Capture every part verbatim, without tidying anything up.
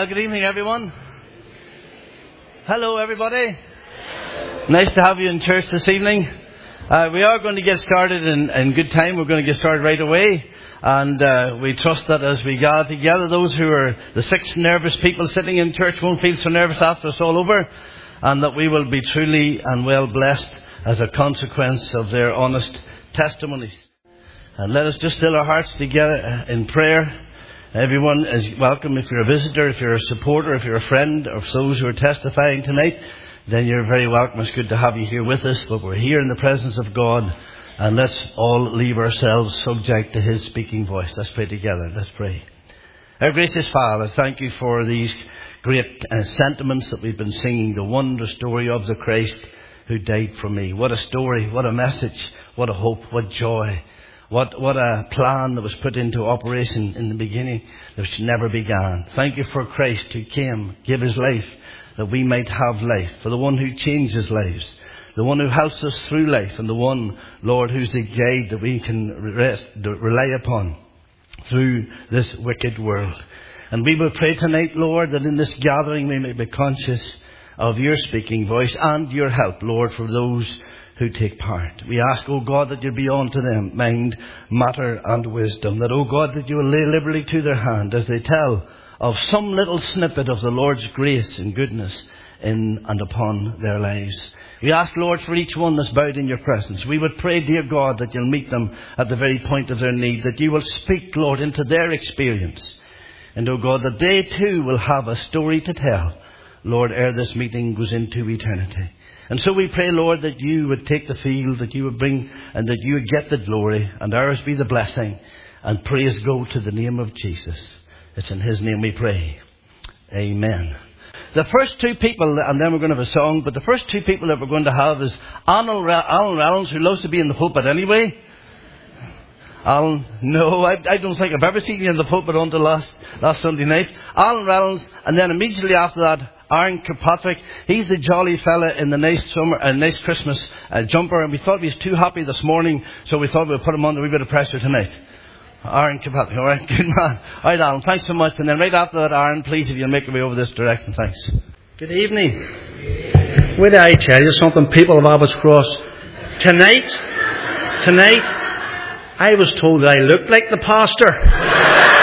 Well, good evening, everyone. Hello, everybody. Nice to have you in church this evening. Uh, we are going to get started in, in good time. We're going to get started right away. And uh, we trust that as we gather together, those who are the six nervous people sitting in church won't feel so nervous after it's all over. And that we will be truly and well blessed as a consequence of their honest testimonies. And let us just still our hearts together in prayer. Everyone is welcome. If you're a visitor, if you're a supporter, if you're a friend of those who are testifying tonight, then you're very welcome. It's good to have you here with us. But we're here in the presence of God, and let's all leave ourselves subject to His speaking voice. Let's pray together. Let's pray. Our gracious Father, thank you for these great uh, sentiments that we've been singing. The wondrous story of the Christ who died for me. What a story, what a message, what a hope, what joy. What what a plan that was put into operation in the beginning, which never began. Thank you for Christ who came, gave His life, that we might have life. For the one who changes lives, the one who helps us through life, and the one, Lord, who's the guide that we can rest, rely upon through this wicked world. And we will pray tonight, Lord, that in this gathering we may be conscious of your speaking voice and your help, Lord, for those who take part. We ask, O God, that you be unto them mind, matter and wisdom. That, O God, that you will lay liberally to their hand as they tell of some little snippet of the Lord's grace and goodness in and upon their lives. We ask, Lord, for each one that's bowed in your presence. We would pray, dear God, that you'll meet them at the very point of their need. That you will speak, Lord, into their experience. And, O God, that they too will have a story to tell, Lord, ere this meeting goes into eternity. And so we pray, Lord, that you would take the field, that you would bring, and that you would get the glory, and ours be the blessing, and praise go to the name of Jesus. It's in His name we pray. Amen. The first two people, and then we're going to have a song, but the first two people that we're going to have is Alan Reynolds, who loves to be in the pulpit anyway. Alan, no, I, I don't think I've ever seen you in the pulpit until last, last Sunday night. Alan Reynolds, and then immediately after that, Aaron Kirkpatrick. He's the jolly fella in the nice summer, uh, nice Christmas uh, jumper, and we thought he was too happy this morning, so we thought we'd put him under a wee bit of pressure tonight. Aaron Kirkpatrick, all right, good man. All right, Alan, thanks so much. And then right after that, Aaron, please, if you'll make your way over this direction, thanks. Good evening. Where did I tell you something, people of Abbots Cross? Tonight, tonight, I was told that I looked like the pastor.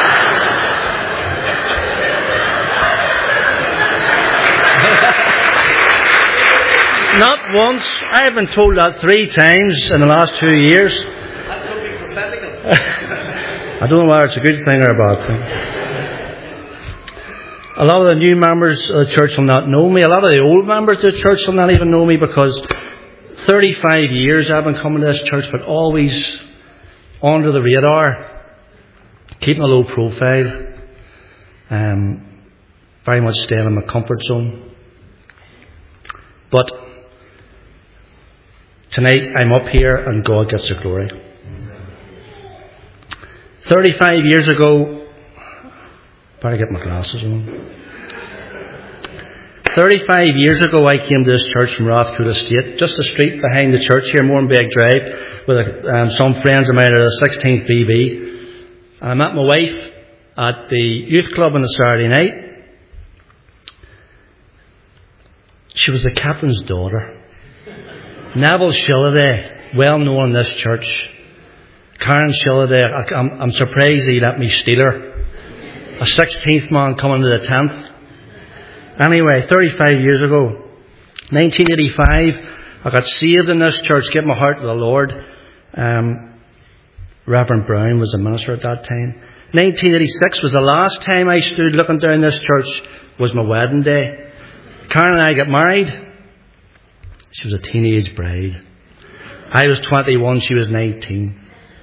Not once. I have been told that three times in the last two years. That's totally prophetical. I don't know whether it's a good thing or a bad thing. A lot of the new members of the church will not know me. A lot of the old members of the church will not even know me, because thirty-five years I've been coming to this church, but always under the radar, keeping a low profile, um, very much staying in my comfort zone. But tonight I'm up here and God gets the glory. thirty-five years ago, better get my glasses on. thirty-five years ago I came to this church from Rathcoole Estate, just a street behind the church here, Moranbeck Drive, with a, um, some friends of mine at the sixteenth B B. I met my wife at the youth club on a Saturday night. She was the captain's daughter. Neville Shilladay, well known in this church. Karen Shilladay, I'm, I'm surprised he let me steal her. A sixteenth man coming to the tenth. Anyway, thirty-five years ago, nineteen eighty-five, I got saved in this church, gave my heart to the Lord. Um, Reverend Brown was the minister at that time. nineteen eighty-six was the last time I stood looking down this church, was my wedding day. Karen and I got married. She was a teenage bride. I was twenty-one, she was nineteen.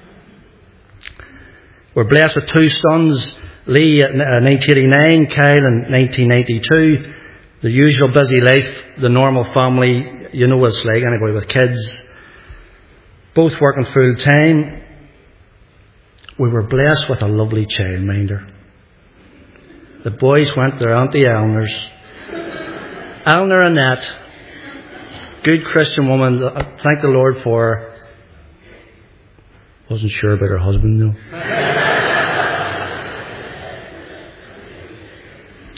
We're blessed with two sons, Lee in nineteen eighty-nine, Kyle in nineteen ninety-two. The usual busy life, the normal family, you know what it's like, anybody with kids. Both working full time. We were blessed with a lovely childminder. The boys went to their Auntie Eleanor's. Eleanor Annette, good Christian woman, thank the Lord for her. Wasn't sure about her husband though.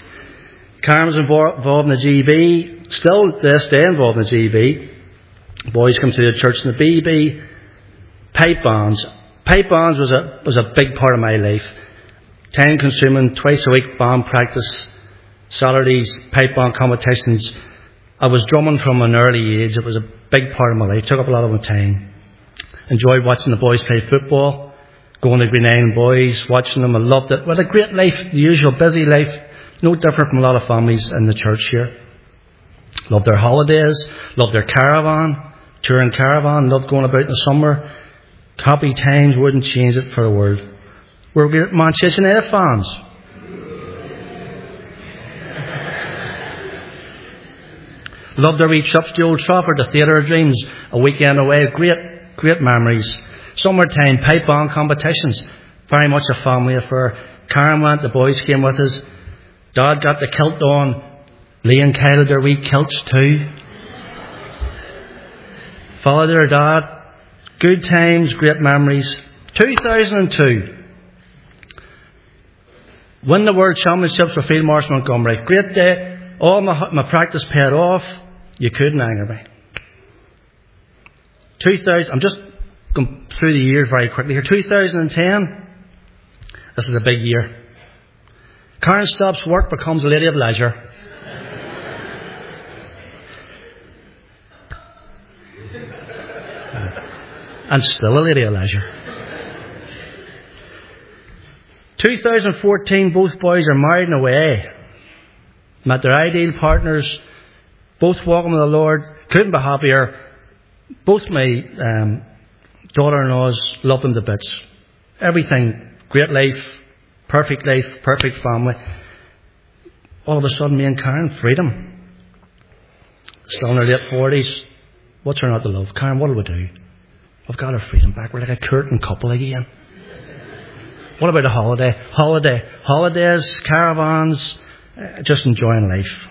Karen was involved in the G B, still to this day involved in the G B. Boys come to the church in the B B. Pipe bands. Pipe bands was a was a big part of my life. Time consuming, twice a week band practice, Saturdays, pipe band competitions. I was drumming from an early age. It was a big part of my life. Took up a lot of my time. Enjoyed watching the boys play football, going to Green Island boys, watching them. I loved it. Well, a great life, the usual busy life, no different from a lot of families in the church here. Loved their holidays, loved their caravan, touring caravan, loved going about in the summer. Happy times, wouldn't change it for the world. We're great Manchester United fans. Loved our wee trips to Old Trafford, the Theatre of Dreams, a weekend away, great, great memories. Summertime, pipe band competitions, very much a family affair. Karen went, the boys came with us. Dad got the kilt on. Lee and Kyle had their wee kilts too. Followed their dad. Good times, great memories. two thousand two. Win the World Championships for Field Marshal Montgomery. Great day. All my, my practice paid off. You couldn't anger me. two thousand. I'm just going through the years very quickly here. two thousand ten. This is a big year. Karen stops work, becomes a lady of leisure. And still a lady of leisure. twenty fourteen, both boys are married and away. Met their ideal partners. Both walking with the Lord. Couldn't be happier. Both my um, daughter-in-laws love them to bits. Everything. Great life. Perfect life. Perfect family. All of a sudden, me and Karen, freedom. Still in her late forties. What's her not to love? Karen, what do we do? I've got our freedom back. We're like a curtain couple again. What about a holiday? Holiday. Holidays, caravans, uh, just enjoying life.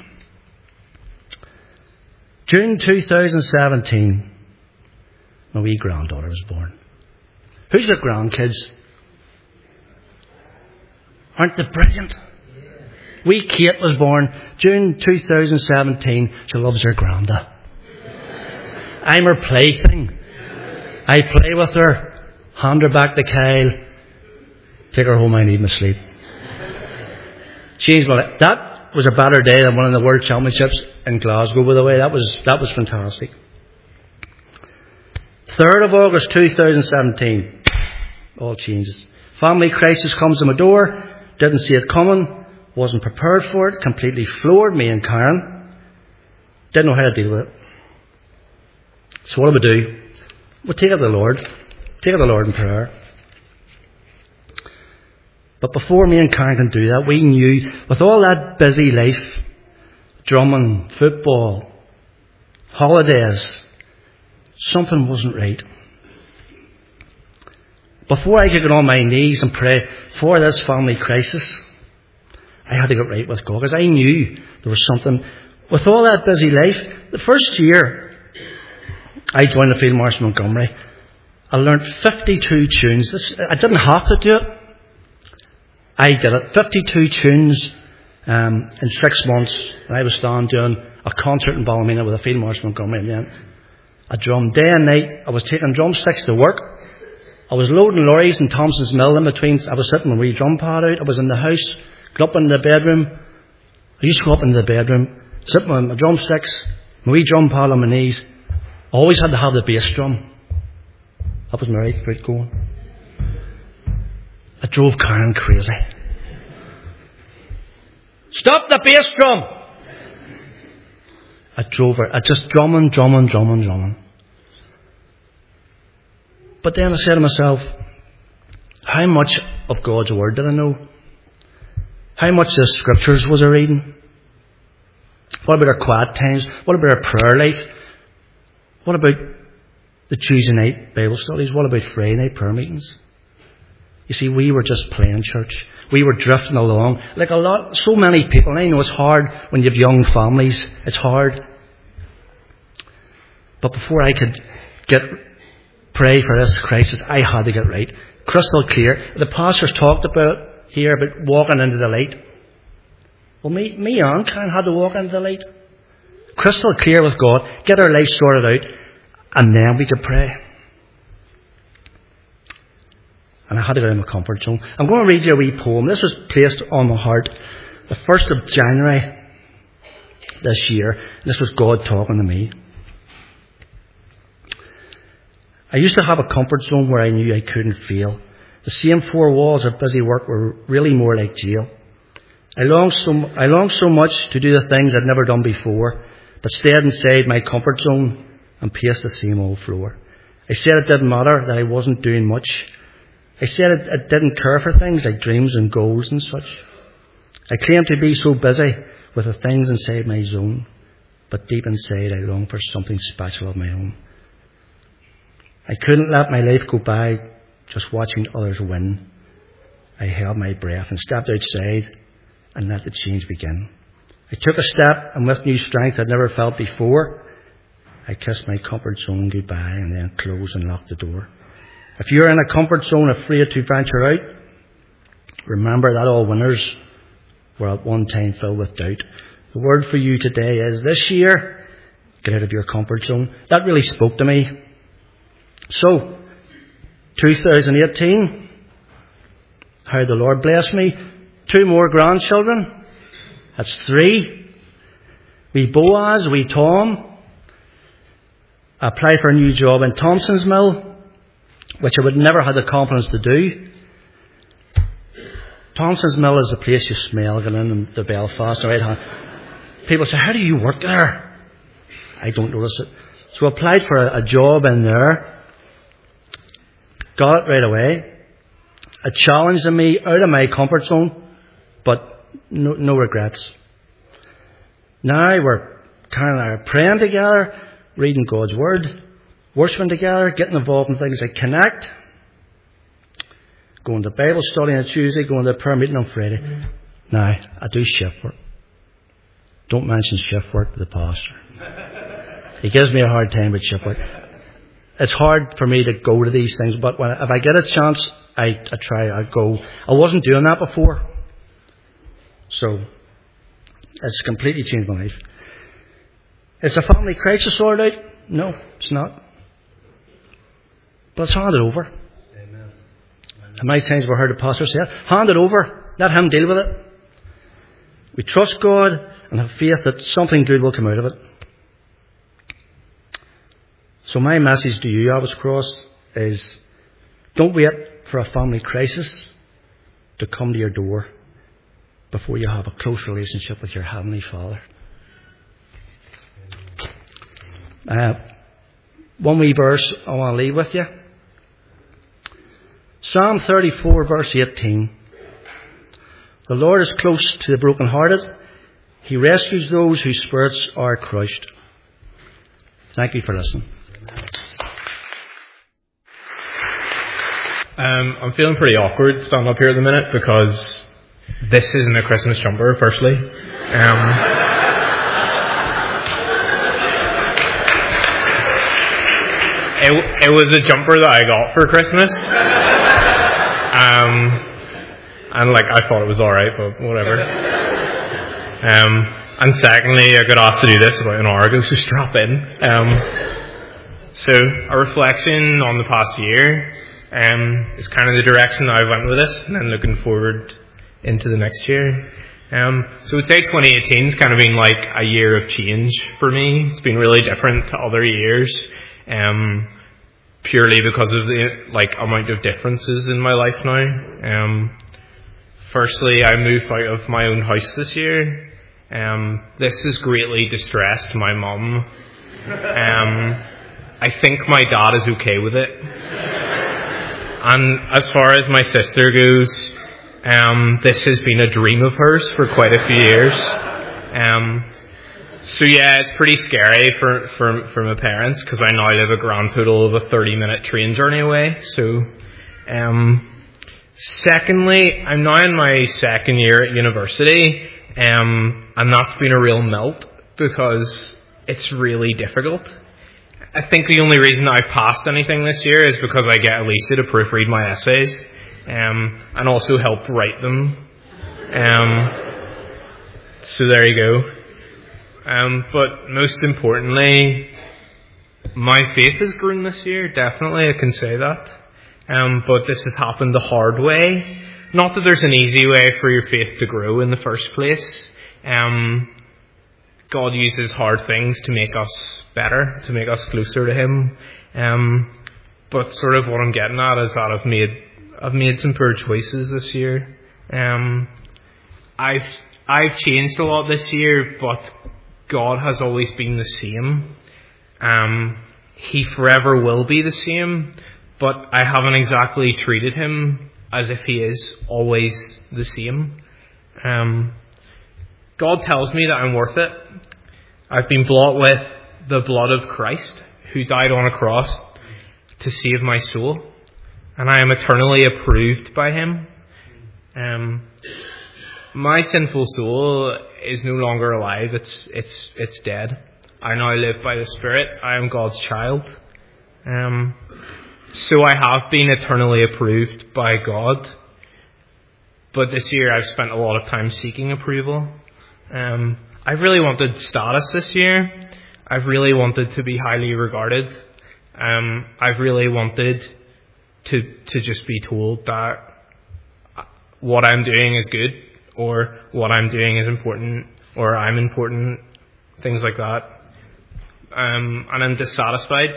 June two thousand seventeen, my wee granddaughter was born. Who's the grandkids? Aren't they brilliant? Wee Kate was born June two thousand seventeen. She loves her granda. I'm her plaything. I play with her, hand her back to Kyle, take her home, I need my sleep. Changed my life. That was a better day than winning the World Championships in Glasgow, by the way. That was that was fantastic. third of August two thousand seventeen. All changes. Family crisis comes to my door. Didn't see it coming. Wasn't prepared for it. Completely floored me and Karen. Didn't know how to deal with it. So what do we do? We take it to the Lord. Take it to the Lord in prayer. But before me and Karen can do that, we knew, with all that busy life, drumming, football, holidays, something wasn't right. Before I could get on my knees and pray for this family crisis, I had to get right with God, because I knew there was something. With all that busy life, the first year I joined the Field Marshal Montgomery, I learnt fifty-two tunes. This, I didn't have to do it. I did it. fifty-two tunes um, in six months. And I was standing doing a concert in Ballymena with the Field Marshal Montgomery. And then I drummed day and night. I was taking drumsticks to work. I was loading lorries in Thompson's Mill in between. I was sitting with a wee drum pad out. I was in the house, go up in the bedroom. I used to go up into the bedroom, sitting with my drumsticks, my wee drum pad on my knees. I always had to have the bass drum. That was my right foot going. I drove Karen crazy. Stop the bass drum! I drove her. I just drumming, drumming, drumming, drumming. But then I said to myself, how much of God's Word did I know? How much of the Scriptures was I reading? What about our quiet times? What about our prayer life? What about the Tuesday night Bible studies? What about Friday night prayer meetings? You see, we were just playing church. We were drifting along. Like a lot, so many people. And I know it's hard when you have young families. It's hard. But before I could get pray for this crisis, I had to get right. Crystal clear. The pastors talked about here about walking into the light. Well, me, me and Karen had to walk into the light. Crystal clear with God, get our life sorted out, and then we could pray. And I had to get out of my comfort zone. I'm going to read you a wee poem. This was placed on my heart the first of January this year. This was God talking to me. I used to have a comfort zone where I knew I couldn't fail. The same four walls of busy work were really more like jail. I longed so, I longed so much to do the things I'd never done before, but stayed inside my comfort zone and paced the same old floor. I said it didn't matter, that I wasn't doing much. I said it, I didn't care for things like dreams and goals and such. I claimed to be so busy with the things inside my zone, but deep inside I longed for something special of my own. I couldn't let my life go by just watching others win. I held my breath and stepped outside and let the change begin. I took a step, and with new strength I'd never felt before, I kissed my comfort zone goodbye and then closed and locked the door. If you're in a comfort zone afraid to venture out, remember that all winners were at one time filled with doubt. The word for you today is this year, get out of your comfort zone. That really spoke to me. So, twenty eighteen, how the Lord blessed me. Two more grandchildren. That's three. Wee Boaz, wee Tom. I applied for a new job in Thompson's Mill, which I would never have the confidence to do. Thompson's Mill is the place you smell going in the Belfast. Right hand. People say, how do you work there? I don't notice it. So I applied for a, a job in there. Got it right away. A challenge to me out of my comfort zone, but no, no regrets. Now we're kind of praying together, reading God's Word, worshiping together, getting involved in things like Connect, going to Bible study on Tuesday, going to a prayer meeting on Friday. Mm-hmm. Now, I do shift work. Don't mention shift work to the pastor. He gives me a hard time with shift work. It's hard for me to go to these things, but when, if I get a chance, I, I try, I go. I wasn't doing that before. So, it's completely changed my life. Is a family crisis sorted out? No, it's not. But it's handed over. Amen. How many times have I heard the pastor say it? Hand it over. Let him deal with it. We trust God and have faith that something good will come out of it. So my message to you, Albus Cross, is don't wait for a family crisis to come to your door before you have a close relationship with your Heavenly Father. Uh, one wee verse I want to leave with you. Psalm thirty-four, verse eighteen. The Lord is close to the brokenhearted. He rescues those whose spirits are crushed. Thank you for listening. Um, I'm feeling pretty awkward standing up here at the minute because this isn't a Christmas jumper, firstly. Um, it, it was a jumper that I got for Christmas. Um, and like, I thought it was alright, but whatever. Um, and secondly, I got asked to do this about an hour ago, so strap in. Um, so, a reflection on the past year. Um, is kind of the direction I went with this, and then looking forward into the next year. Um, so I'd say twenty eighteen has kind of been like a year of change for me. It's been really different to other years, um, purely because of the like amount of differences in my life now. Um, firstly, I moved out of my own house this year. Um, this has greatly distressed my mum. Um, I think my dad is okay with it. And as far as my sister goes, um, this has been a dream of hers for quite a few years. Um, so yeah, it's pretty scary for, for, for my parents because I now live a grand total of a thirty minute train journey away. So, um, secondly, I'm now in my second year at university, um, and that's been a real melt because it's really difficult. I think the only reason I passed anything this year is because I get Alicia to proofread my essays, um, and also help write them. Um, so there you go. Um, but most importantly, my faith has grown this year. Definitely, I can say that. Um, but this has happened the hard way. Not that there's an easy way for your faith to grow in the first place. Um, God uses hard things to make us better, to make us closer to Him. Um, but sort of what I'm getting at is that I've made I've made some poor choices this year. Um, I've I've changed a lot this year, but God has always been the same. Um, he forever will be the same, but I haven't exactly treated Him as if He is always the same. Um, God tells me that I'm worth it. I've been bought with the blood of Christ, who died on a cross to save my soul, and I am eternally approved by Him. Um, my sinful soul is no longer alive. It's it's it's dead. I now live by the Spirit. I am God's child. Um, so I have been eternally approved by God. But this year I've spent a lot of time seeking approval. Um, I've really wanted status this year. I've really wanted to be highly regarded. Um, I've really wanted to to just be told that what I'm doing is good, or what I'm doing is important, or I'm important, things like that. Um, and I'm dissatisfied.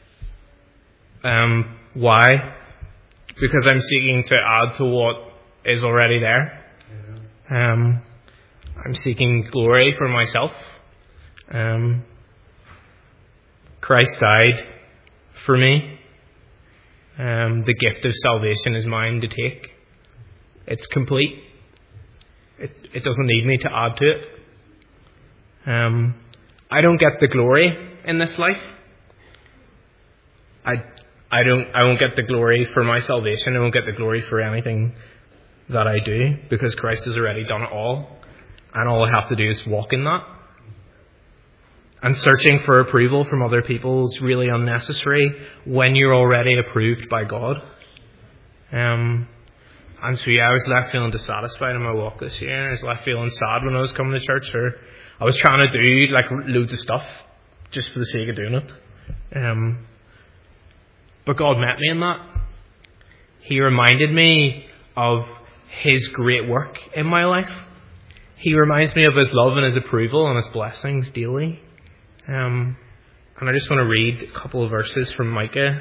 Um, why? Because I'm seeking to add to what is already there. Um, I'm seeking glory for myself. Um, Christ died for me. Um, the gift of salvation is mine to take. It's complete. It, it doesn't need me to add to it. Um, I don't get the glory in this life. I, I don't, I won't get the glory for my salvation. I won't get the glory for anything that I do, because Christ has already done it all. And all I have to do is walk in that. And searching for approval from other people is really unnecessary when you're already approved by God. Um, and so yeah, I was left feeling dissatisfied in my walk this year. I was left feeling sad when I was coming to church, or I was trying to do like loads of stuff just for the sake of doing it. Um, but God met me in that. He reminded me of His great work in my life. He reminds me of His love and His approval and His blessings daily. Um, and I just want to read a couple of verses from Micah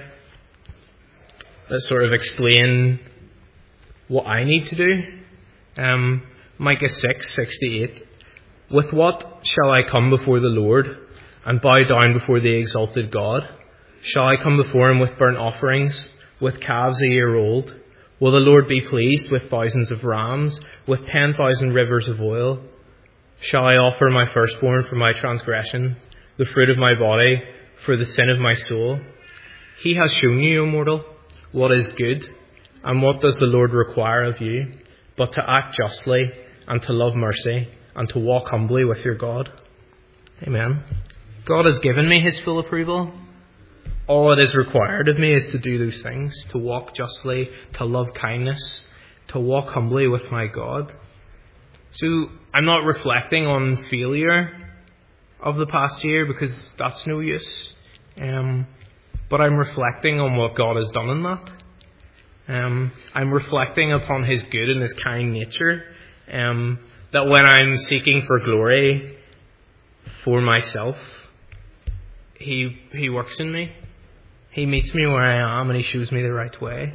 that sort of explain what I need to do. Um, Micah six, six to eight. With what shall I come before the Lord and bow down before the exalted God? Shall I come before Him with burnt offerings, with calves a year old? Will the Lord be pleased with thousands of rams, with ten thousand rivers of oil? Shall I offer my firstborn for my transgression, the fruit of my body for the sin of my soul? He has shown you, O mortal, what is good, and what does the Lord require of you, but to act justly, and to love mercy, and to walk humbly with your God. Amen. God has given me His full approval. All it is required of me is to do those things, to walk justly, to love kindness, to walk humbly with my God. So I'm not reflecting on failure of the past year, because that's no use. Um, but I'm reflecting on what God has done in that. Um, I'm reflecting upon His good and His kind nature. Um, that when I'm seeking for glory for myself, He He works in me. He meets me where I am, and He shows me the right way.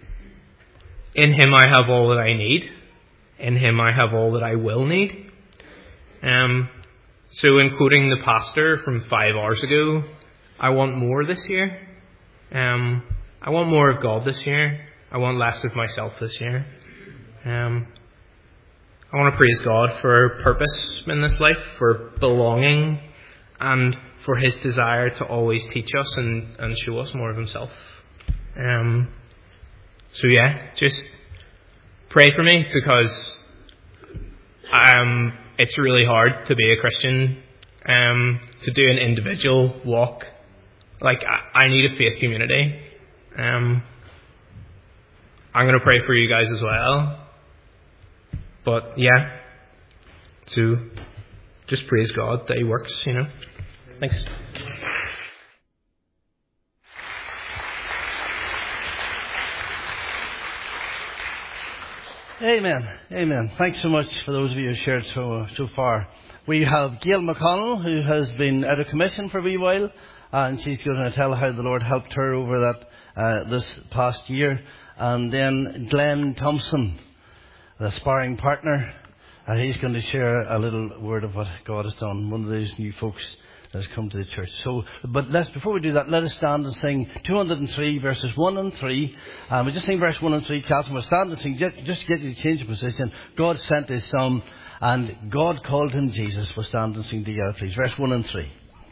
In Him I have all that I need. In Him I have all that I will need. Um, so in quoting the pastor from five hours ago, I want more this year. Um, I want more of God this year. I want less of myself this year. Um, I want to praise God for purpose in this life, for belonging, and for His desire to always teach us and, and show us more of Himself. Um, so yeah, just pray for me, because um, it's really hard to be a Christian, um, to do an individual walk. Like, I, I need a faith community. Um, I'm going to pray for you guys as well. But yeah, So just praise God that He works, you know. Thanks. Amen. Amen. Thanks so much for those of you who shared so so far. We have Gail McConnell, who has been out of commission for a wee while, and she's going to tell how the Lord helped her over that uh, this past year. And then Glenn Thompson, the sparring partner, and he's going to share a little word of what God has done. One of those new folks that has come to the church. So, but let's before we do that, let us stand and sing two hundred three verses one and three. Um, we just sing verse one and three. Catherine, we'll stand and sing just, just to get you to change of position. God sent His Son, and God called Him Jesus. We'll stand and sing together, please. Verse one and three.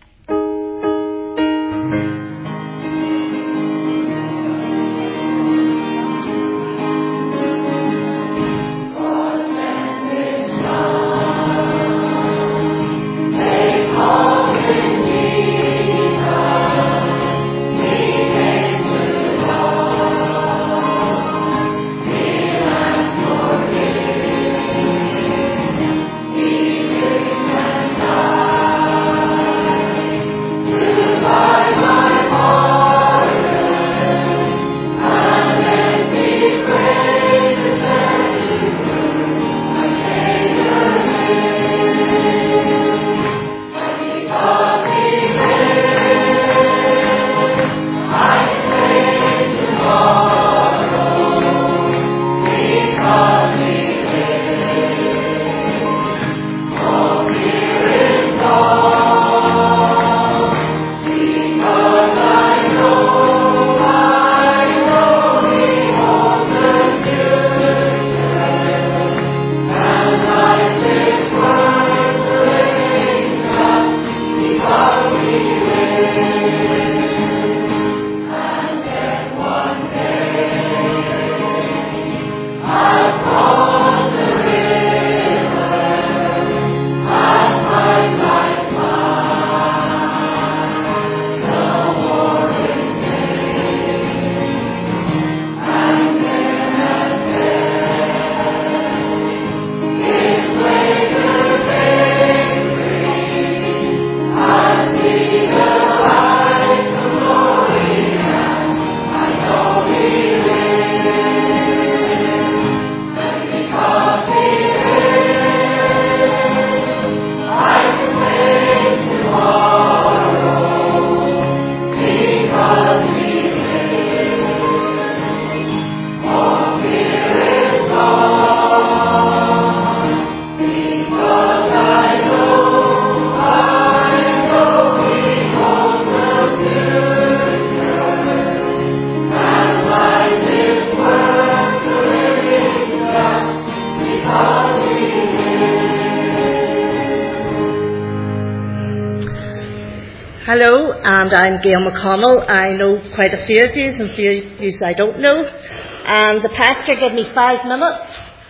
Hello, and I'm Gail McConnell. I know quite a few of you, and a few of you I don't know. And the pastor gave me five minutes,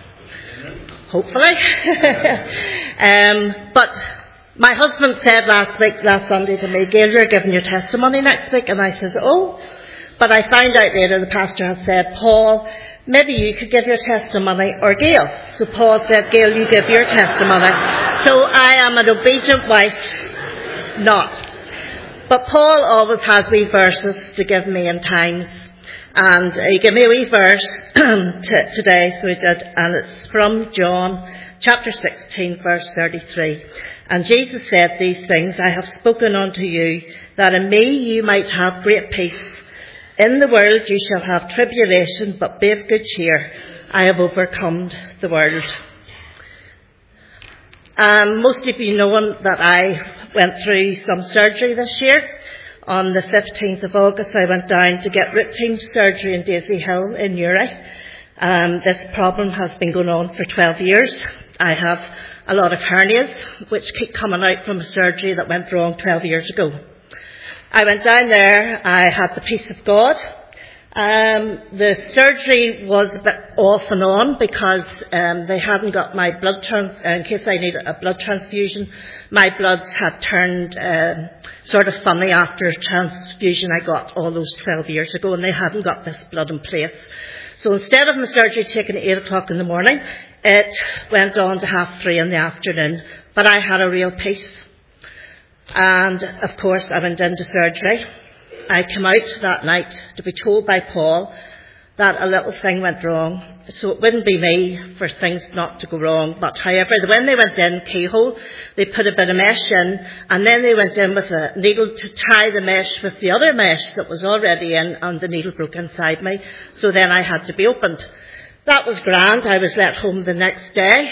hopefully. um, but my husband said last week, last Sunday to me, Gail, you're giving your testimony next week. And I says, oh. But I found out later the pastor had said, Paul, maybe you could give your testimony, or Gail. So Paul said, Gail, you give your testimony. So I am an obedient wife, not. But Paul always has wee verses to give me in times. And he gave me a wee verse t- today, so he did, and it's from John chapter sixteen, verse thirty-three. And Jesus said these things, I have spoken unto you, that in me you might have great peace. In the world you shall have tribulation, but be of good cheer. I have overcome the world. Um, most of you know that I went through some surgery this year. On the fifteenth of August, I went down to get routine surgery in Daisy Hill in Newry. Um, this problem has been going on for twelve years. I have a lot of hernias, which keep coming out from a surgery that went wrong twelve years ago. I went down there. I had the peace of God. Um, the surgery was a bit off and on because um, they hadn't got my blood trans- in case I needed a blood transfusion. My bloods had turned um, sort of funny after a transfusion I got all those twelve years ago, and they hadn't got this blood in place. So instead of my surgery taking at eight o'clock in the morning, It went on to half three in the afternoon, but I had a real peace. And, of course, I went into surgery. I came out that night to be told by Paul that a little thing went wrong. So it wouldn't be me for things not to go wrong. But however, when they went in keyhole, they put a bit of mesh in, and then they went in with a needle to tie the mesh with the other mesh that was already in, and the needle broke inside me. So then I had to be opened. That was grand. I was let home the next day,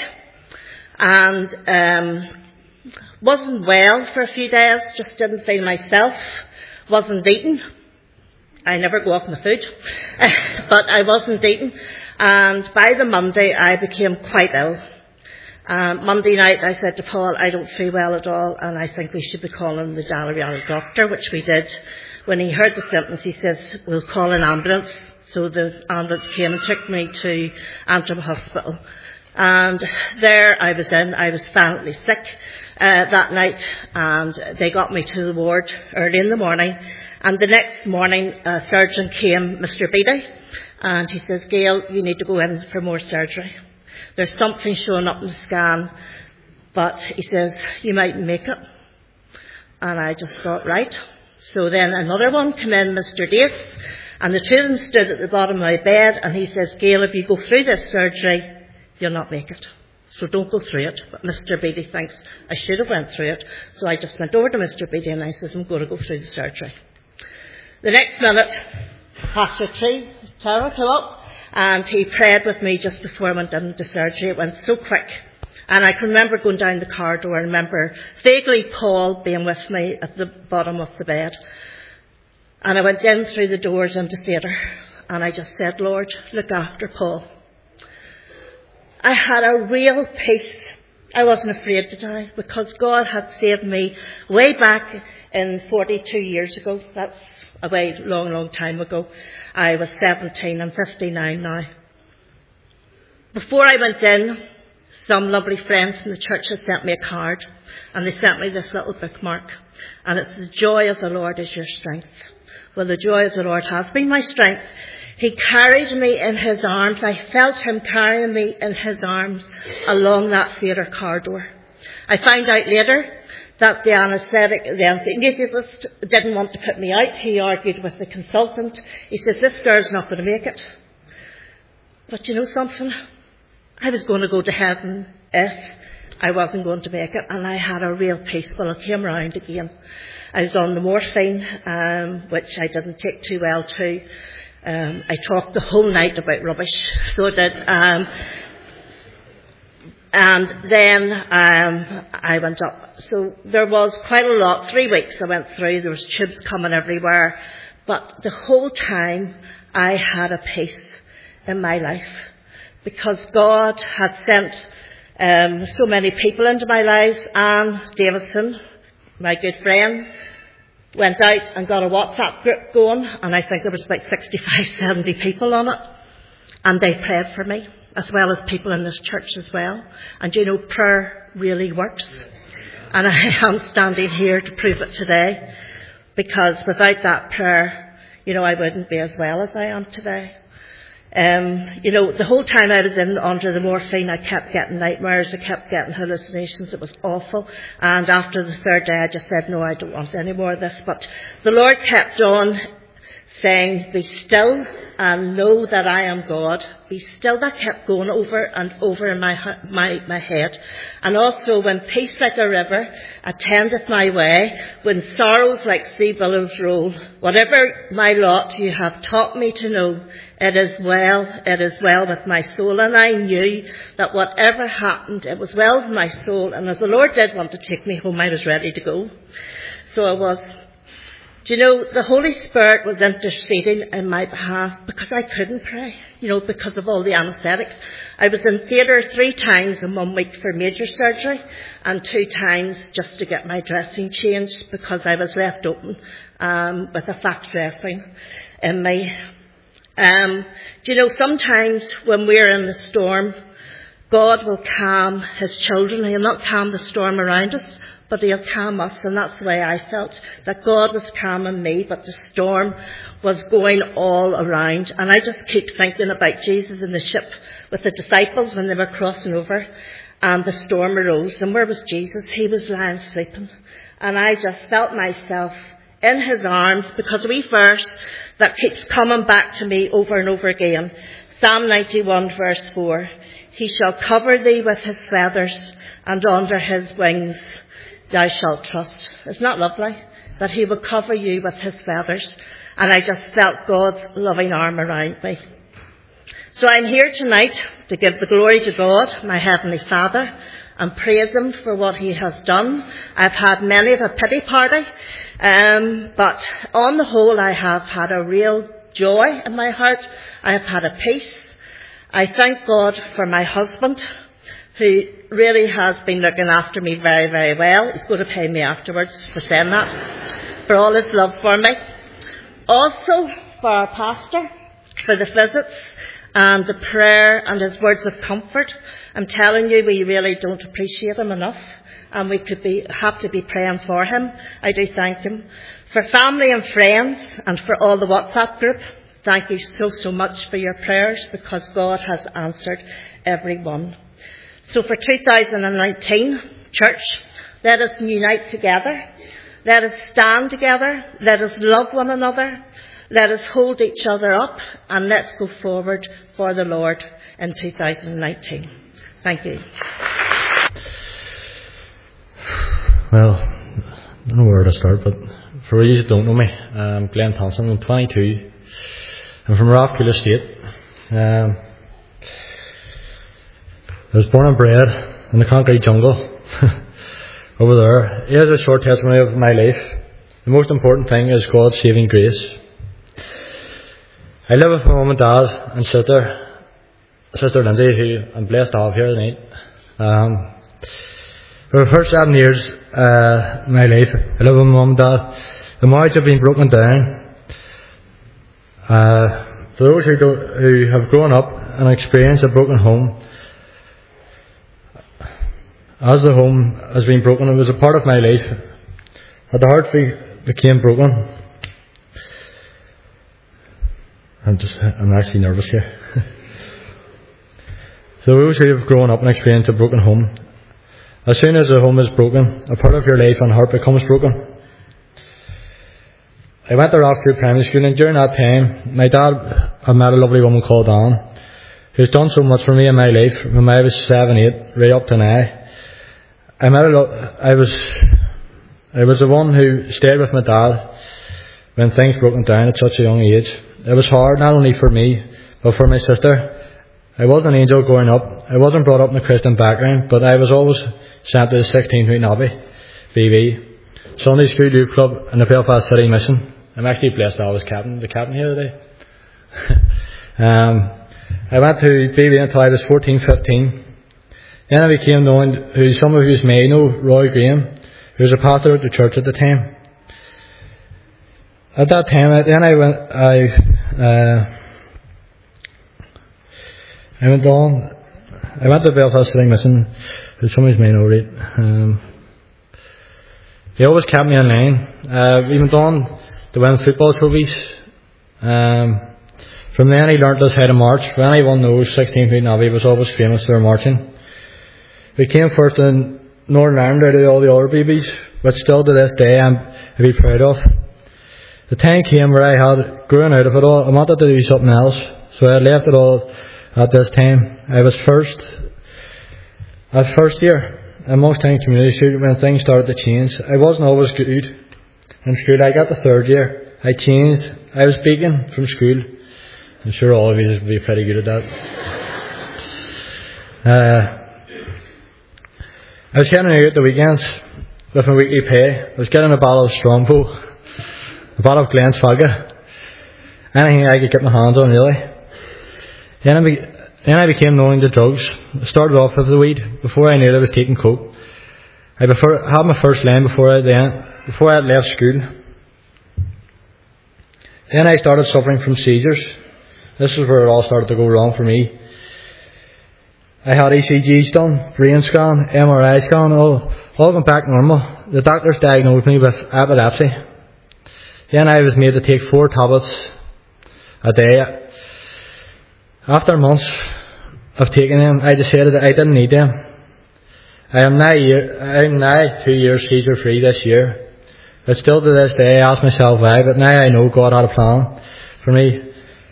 and um, wasn't well for a few days. Just didn't feel myself. Wasn't eating. I never go off my food, but I wasn't eating. And by the Monday, I became quite ill. Um, Monday night, I said to Paul, I don't feel well at all, and I think we should be calling the Dalriada doctor, which we did. When he heard the symptoms, he says, we'll call an ambulance. So the ambulance came and took me to Antrim Hospital. And there I was in. I was violently sick uh, that night, and they got me to the ward early in the morning. And the next morning, a surgeon came, Mister Beattie, and he says, Gail, you need to go in for more surgery. There's something showing up in the scan, but he says, you mightn't make it. And I just thought, right. So then another one came in, Mister Dace, and the two of them stood at the bottom of my bed, and he says, Gail, if you go through this surgery, you'll not make it. So don't go through it. But Mister Beattie thinks I should have went through it. So I just went over to Mister Beattie and I says, I'm going to go through the surgery. The next minute, Pastor Tree Tower came up and he prayed with me just before I went into surgery. It went so quick. And I can remember going down the corridor. I remember vaguely Paul being with me at the bottom of the bed. And I went in through the doors into theatre. And I just said, Lord, look after Paul. I had a real peace. I wasn't afraid to die because God had saved me way back in forty-two years ago. That's a way long, long time ago. I was seventeen. I'm fifty-nine now. Before I went in, some lovely friends from the church had sent me a card, and they sent me this little bookmark. And it's the joy of the Lord is your strength. Well, the joy of the Lord has been my strength. He carried me in his arms. I felt him carrying me in his arms along that theatre corridor. I found out later that the anaesthetic, the anaesthetist didn't want to put me out. He argued with the consultant. He says, this girl's not going to make it. But you know something? I was going to go to heaven if I wasn't going to make it. And I had a real peace. Well, I came round again. I was on the morphine, um, which I didn't take too well to. Um, I talked the whole night about rubbish, so I did. Um, and then um, I went up. So there was quite a lot. Three weeks I went through. There was tubes coming everywhere. But the whole time I had a peace in my life because God had sent um, so many people into my life. Anne Davidson, my good friend, went out and got a WhatsApp group going, and I think there was about sixty-five, seventy people on it. And they prayed for me, as well as people in this church as well. And you know, prayer really works. And I am standing here to prove it today, because without that prayer, you know, I wouldn't be as well as I am today. Um, you know, the whole time I was in under the morphine, I kept getting nightmares, I kept getting hallucinations. It was awful. And after the third day, I just said, no, I don't want any more of this. But the Lord kept on saying, be still and know that I am God. Be still. That kept going over and over in my my my head. And also, when peace like a river attendeth my way, when sorrows like sea billows roll, whatever my lot you have taught me to know, it is well, it is well with my soul. And I knew that whatever happened, it was well with my soul. And as the Lord did want to take me home, I was ready to go. So I was. Do you know, the Holy Spirit was interceding in my behalf because I couldn't pray, you know, because of all the anaesthetics. I was in theatre three times in one week for major surgery and two times just to get my dressing changed because I was left open um, with a fact dressing in me. Um, do you know, sometimes when we're in the storm, God will calm his children. He'll not calm the storm around us, but he'll calm us. And that's the way I felt, that God was calming me, but the storm was going all around. And I just keep thinking about Jesus in the ship with the disciples when they were crossing over, and the storm arose. And where was Jesus? He was lying sleeping. And I just felt myself in his arms, because a wee verse that keeps coming back to me over and over again. Psalm ninety-one verse four. He shall cover thee with his feathers, and under his wings thou shalt trust. Isn't that lovely? That he will cover you with his feathers. And I just felt God's loving arm around me. So I'm here tonight to give the glory to God, my Heavenly Father, and praise him for what he has done. I've had many of a pity party, um, but on the whole I have had a real joy in my heart. I have had a peace. I thank God for my husband, who really has been looking after me very, very well. He's going to pay me afterwards for saying that, for all his love for me. Also for our pastor, for the visits and the prayer and his words of comfort. I'm telling you, we really don't appreciate him enough, and we could be have to be praying for him. I do thank him. For family and friends, and for all the WhatsApp group, thank you so, so much for your prayers, because God has answered every one. So for two thousand nineteen, church, let us unite together. Let us stand together. Let us love one another. Let us hold each other up, and let's go forward for the Lord in two thousand nineteen. Thank you. Well, I don't know where to start, but for those who don't know me, I'm Glenn Thompson. I'm twenty-two. I'm from Rathcoole Estate. Um, I was born and bred in the concrete jungle over there. Here's a short testimony of my life. The most important thing is God's saving grace. I live with my mum and dad and sister, Sister Lindsay, who I'm blessed to have here tonight. Um, for the first seven years uh, of my life, I live with my mum and dad. The marriage had been broken down. Uh, for those who, do, who have grown up and experienced a broken home, as the home has been broken, it was a part of my life. That the heart be, became broken. I'm just, I'm actually nervous here. So those who have grown up and experienced a broken home, as soon as the home is broken, a part of your life and heart becomes broken. I went to Rathcoole Primary School, and during that time, my dad had met a lovely woman called Anne, who's done so much for me in my life from I was seven, eight, right up to now. I met a lo- I was, I was the one who stayed with my dad when things broke down at such a young age. It was hard, not only for me, but for my sister. I was an angel growing up. I wasn't brought up in a Christian background, but I was always sent to the sixteenth Newton Abbey, B B, Sunday School Youth Club, and the Belfast City Mission. I'm actually blessed that I was captain, the captain here today. um, I went to B B until I was fourteen, fifteen. Then I became known, who some of you may know, Roy Graham, who was a pastor at the church at the time. At that time, then I went, I, uh, I went on, I went to Belfast City Mission, who some of you may know, right? Um, he always kept me in line. Uh, we went on to win football trophies. Um, from then he learnt us how to march. For anyone knows, sixteenth Newton Abbey was always famous for marching. We came first in Northern Ireland out of all the other B Bs, but still to this day I'm to be proud of. The time came where I had grown out of it all. I wanted to do something else, so I left it all at this time. I was first, at first year in Monkstown Community School when things started to change. I wasn't always good in school. I got the third year. I changed. I was beacon from school. I'm sure all of you would be pretty good at that. Uh, I was getting out at the weekends with my weekly pay. I was getting a bottle of Strongbow, a bottle of Glen's Vodka, anything I could get my hands on, really. Then I, be, then I became known to drugs. I started off with the weed. Before I knew it, I was taking coke. I before, had my first line before I then before I left school. Then I started suffering from seizures. This is where it all started to go wrong for me. I had E C Gs done, brain scan, M R I scan, all, all went back normal. The doctors diagnosed me with epilepsy. Then I was made to take four tablets a day. After months of taking them, I decided that I didn't need them. I am now, year, I am now two years seizure free this year. But still to this day I ask myself why, but now I know God had a plan for me.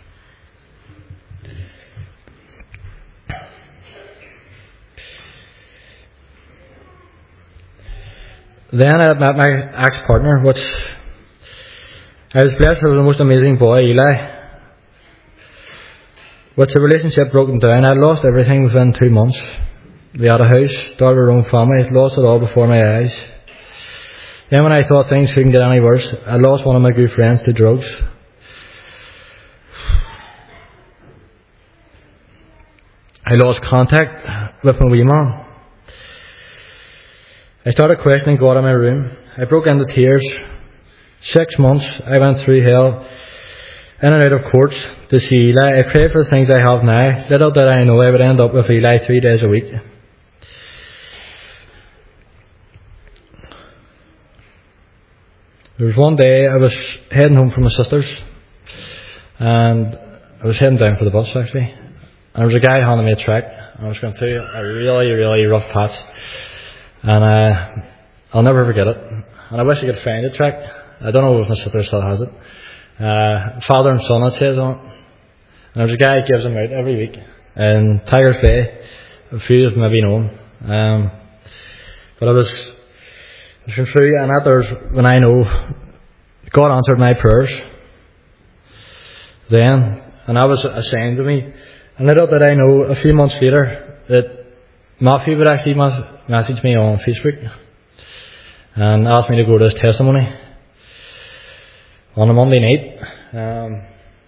Then I met my ex-partner, which I was blessed with the most amazing boy, Eli. With the relationship broken down, I lost everything within two months. We had a house, started our own family, lost it all before my eyes. Then when I thought things couldn't get any worse, I lost one of my good friends to drugs. I lost contact with my wee man. I started questioning God in my room. I broke into tears. Six months I went through hell, in and out of courts to see Eli. I prayed for the things I have now. Little did I know I would end up with Eli three days a week. There was one day I was heading home from my sister's, and I was heading down for the bus actually, and there was a guy handing me a track, and I was going through a really, really rough patch, and uh, I'll never forget it, and I wish I could find the track. I don't know if my sister still has it. Uh, father and son, it says on it. And there's a guy who gives them out every week in Tigers Bay. A few of them maybe know him. Um, but I was, I was going through, and that there's when I know God answered my prayers then, and that was a sign to me. And little did I know, a few months later, that Matthew would actually message me on Facebook and asked me to go to his testimony on a Monday night. Um,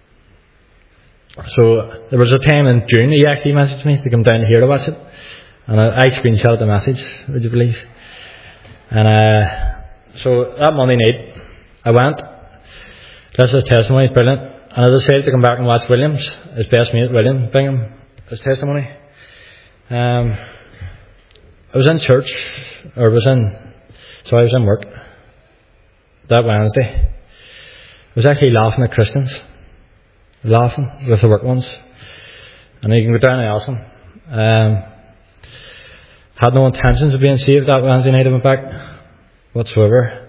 so there was a time in June he actually messaged me to come down here to watch it, and I, I screenshotted the message, would you believe? And uh, so that Monday night I went. That's his testimony, brilliant. And I decided to come back and watch Williams, his best mate William Bingham, his testimony. Um, I was in church, or was in, sorry, I was in work that Wednesday. I was actually laughing at Christians, laughing with the work ones, and you can go down and ask them. Um, had no intentions of being saved that Wednesday night. I went back whatsoever,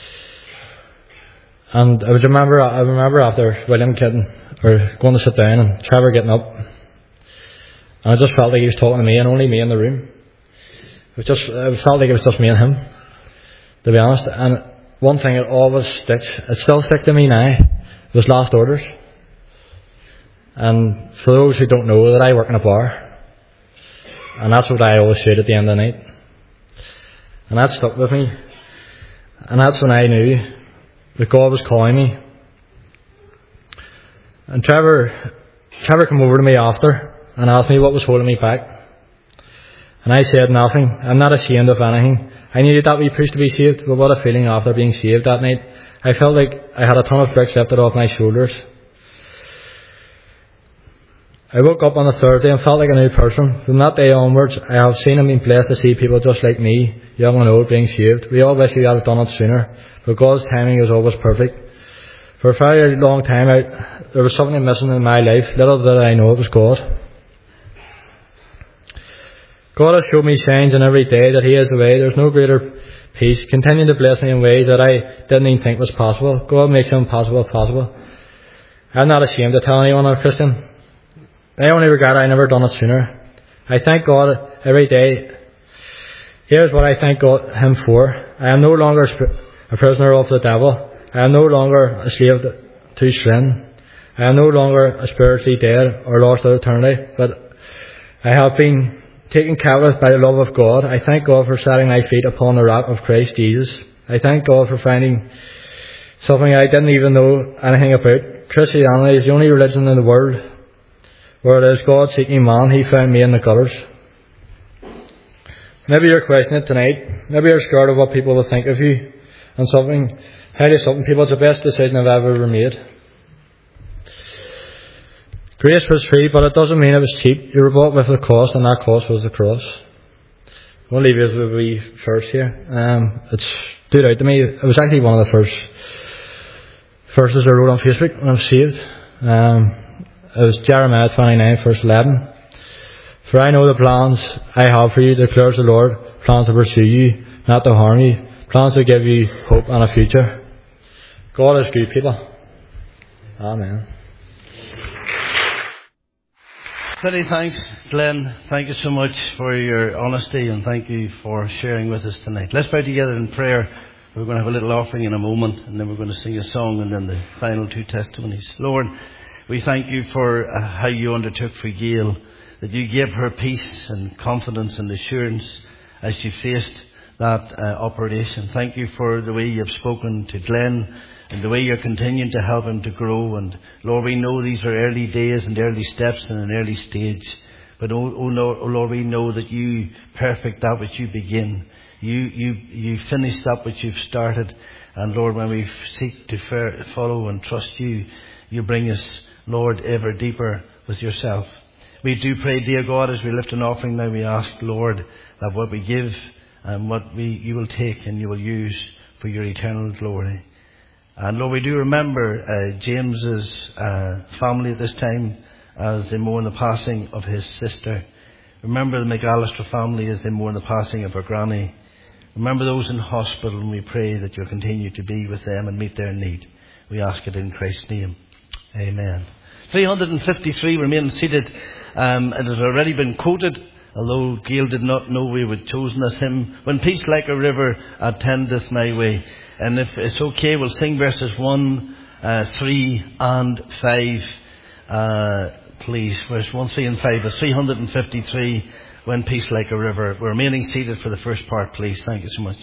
and I would remember. I remember after William getting or going to sit down and Trevor getting up, and I just felt like he was talking to me and only me in the room. It was just. I felt like it was just me and him, to be honest. And one thing that always sticks, it still sticks to me now, was last orders. And for those who don't know, that I work in a bar, and that's what I always said at the end of the night, and that stuck with me. And that's when I knew that God was calling me. And Trevor Trevor came over to me after and asked me what was holding me back, and I said nothing. I'm not ashamed of anything. I needed that wee push to be saved, but what a feeling after being saved that night. I felt like I had a ton of bricks lifted off my shoulders. I woke up on a Thursday and felt like a new person. From that day onwards, I have seen and been blessed to see people just like me, young and old, being saved. We all wish we had done it sooner, but God's timing is always perfect. For a very long time out, there was something missing in my life. Little did I know it was God. God has showed me signs in every day that He is the way. There's no greater peace. Continuing to bless me in ways that I didn't even think was possible. God makes the impossible possible. I'm not ashamed to tell anyone I'm a Christian. I only regret I never done it sooner. I thank God every day. Here's what I thank God Him for. I am no longer a prisoner of the devil. I am no longer a slave to sin. I am no longer spiritually dead or lost to eternity, but I have been taken captive by the love of God. I thank God for setting my feet upon the rock of Christ Jesus. I thank God for finding something I didn't even know anything about. Christianity is the only religion in the world where it is God seeking man. He found me in the gutters. Maybe you're questioning it tonight. Maybe you're scared of what people will think of you. And something, tell you something, people, it's the best decision I've ever made. Grace was free, but it doesn't mean it was cheap. You were bought with a cost, and that cost was the cross. I'm going to leave you with a wee verse here. Um, it stood out to me. It was actually one of the first verses I wrote on Facebook when I was saved. Um, it was Jeremiah twenty-nine, verse eleven. For I know the plans I have for you, declares the Lord, plans to pursue you, not to harm you, plans to give you hope and a future. God is good, people. Amen. Many thanks, Glenn. Thank you so much for your honesty, and thank you for sharing with us tonight. Let's bow together in prayer. We're going to have a little offering in a moment, and then we're going to sing a song, and then the final two testimonies. Lord, we thank you for uh, how you undertook for Gail, that you gave her peace and confidence and assurance as she faced that uh, operation. Thank you for the way you've spoken to Glenn and the way you're continuing to help him to grow. And Lord, we know these are early days and early steps in an early stage. But oh, oh, no, oh Lord, we know that you perfect that which you begin. You, you, you finish that which you've started. And Lord, when we seek to follow and trust you, you bring us, Lord, ever deeper with yourself. We do pray, dear God, as we lift an offering now, we ask, Lord, that what we give and what we you will take and you will use for your eternal glory. And Lord, we do remember uh, James's uh, family at this time as they mourn the passing of his sister. Remember the McAllister family as they mourn the passing of her granny. Remember those in hospital, and we pray that you'll continue to be with them and meet their need. We ask it in Christ's name. Amen. three hundred fifty-three remain seated. Um, it has already been quoted, although Gail did not know we had chosen this hymn. When peace like a river attendeth my way. And if it's okay, we'll sing verses one, uh, three and five, uh, please. Verse one, three and five is three hundred fifty-three, When Peace Like a River. We're remaining seated for the first part, please. Thank you so much.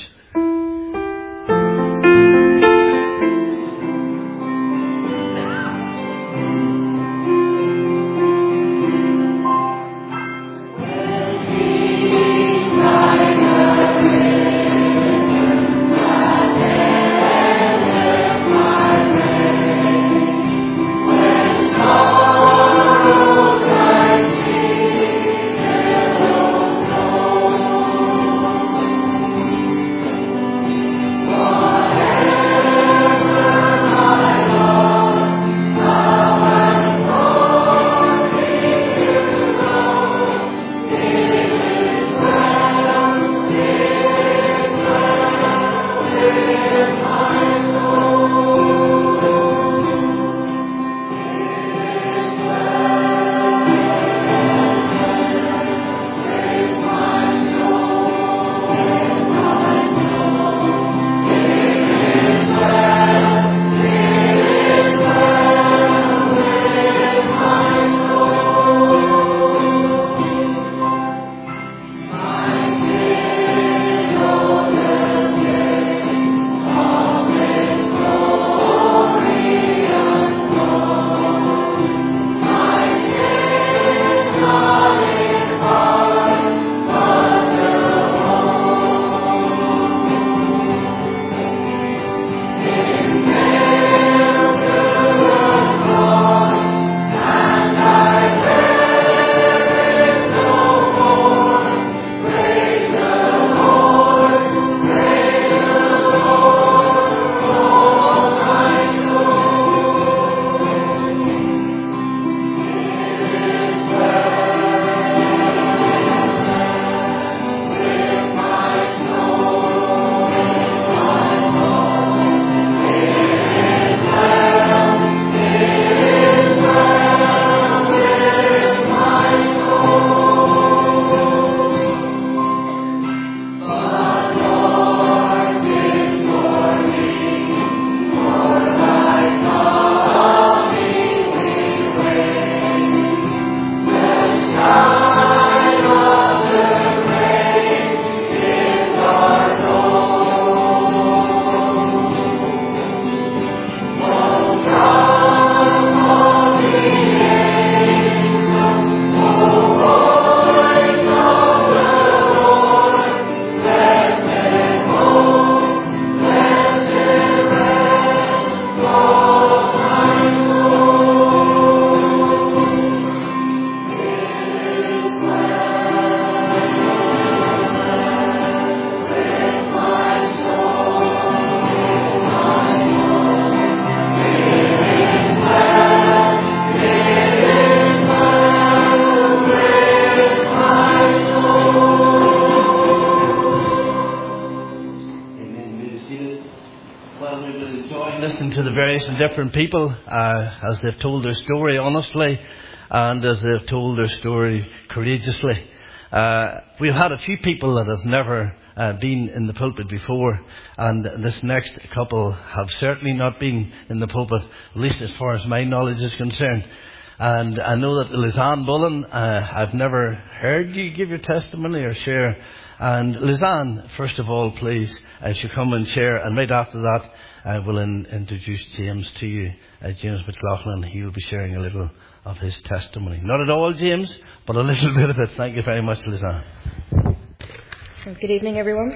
various and different people uh, as they've told their story honestly and as they've told their story courageously. Uh, we've had a few people that have never uh, been in the pulpit before, and this next couple have certainly not been in the pulpit, at least as far as my knowledge is concerned. And I know that Lizanne Bullen, uh, I've never heard you give your testimony or share. And Lizanne, first of all, please, uh, she'll come and share. And right after that, I will in, introduce James to you. Uh, James McLaughlin, he will be sharing a little of his testimony. Not at all, James, but a little bit of it. Thank you very much, Lizanne. Good evening, everyone.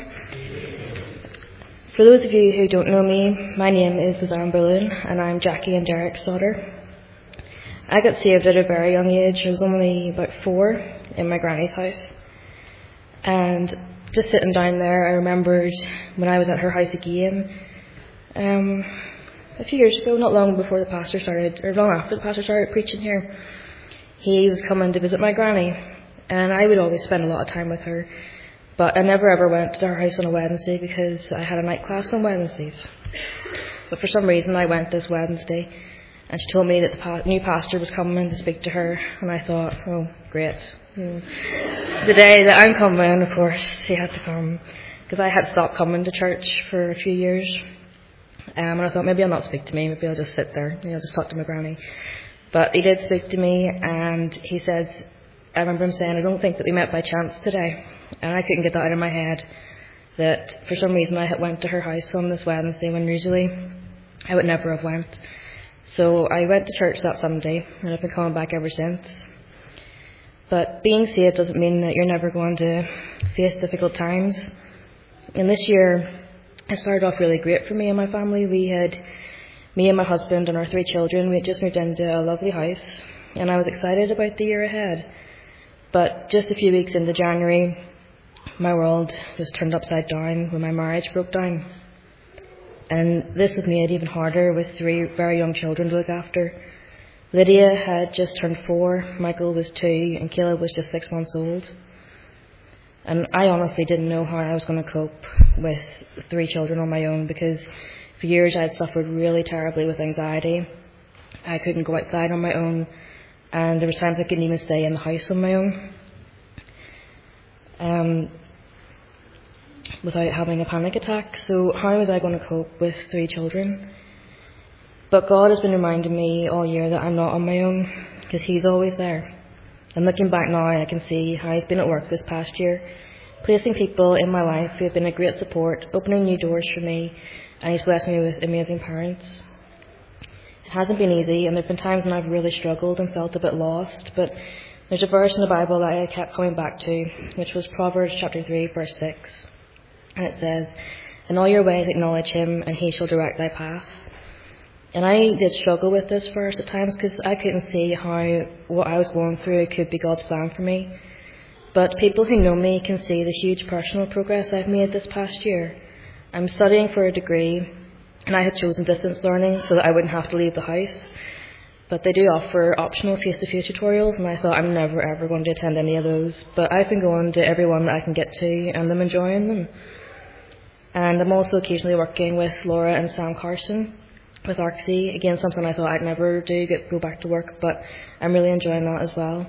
For those of you who don't know me, my name is Lizanne Bullen, and I'm Jackie and Derek's daughter. I got saved at a very young age. I was only about four in my granny's house. And just sitting down there, I remembered when I was at her house again, um, a few years ago, not long before the pastor started, or long after the pastor started preaching here, he was coming to visit my granny. And I would always spend a lot of time with her. But I never ever went to her house on a Wednesday because I had a night class on Wednesdays. But for some reason I went this Wednesday. And she told me that the pa- new pastor was coming to speak to her. And I thought, oh, great. You know, the day that I'm coming, of course, he had to come. Because I had stopped coming to church for a few years. Um, and I thought, maybe I'll not speak to me. Maybe I'll just sit there. Maybe I'll just talk to my granny. But he did speak to me. And he said, I remember him saying, I don't think that we met by chance today. And I couldn't get that out of my head. That for some reason I had went to her house on this Wednesday when usually I would never have went. So I went to church that Sunday, and I've been coming back ever since. But being saved doesn't mean that you're never going to face difficult times. And this year, it started off really great for me and my family. We had, me and my husband and our three children, we had just moved into a lovely house, and I was excited about the year ahead. But just a few weeks into January, my world was turned upside down when my marriage broke down. And this was made even harder with three very young children to look after. Lydia had just turned four, Michael was two, and Caleb was just six months old. And I honestly didn't know how I was going to cope with three children on my own, because for years I had suffered really terribly with anxiety. I couldn't go outside on my own, and there were times I couldn't even stay in the house on my own. Um, without having a panic attack. So how was I going to cope with three children? But God has been reminding me all year that I'm not on my own, because he's always there. And looking back now, I can see how he's been at work this past year, placing people in my life who have been a great support, opening new doors for me, and he's blessed me with amazing parents. It hasn't been easy, and there have been times when I've really struggled and felt a bit lost, but there's a verse in the Bible that I kept coming back to, which was Proverbs chapter three, verse six. And it says, in all your ways acknowledge him, and he shall direct thy path. And I did struggle with this verse at times, because I couldn't see how what I was going through could be God's plan for me. But people who know me can see the huge personal progress I've made this past year. I'm studying for a degree, and I had chosen distance learning so that I wouldn't have to leave the house. But they do offer optional face-to-face tutorials, and I thought I'm never ever going to attend any of those. But I've been going to every one that I can get to, and I'm enjoying them. And I'm also occasionally working with Laura and Sam Carson with ArcSea. Again, something I thought I'd never do, get go back to work, but I'm really enjoying that as well.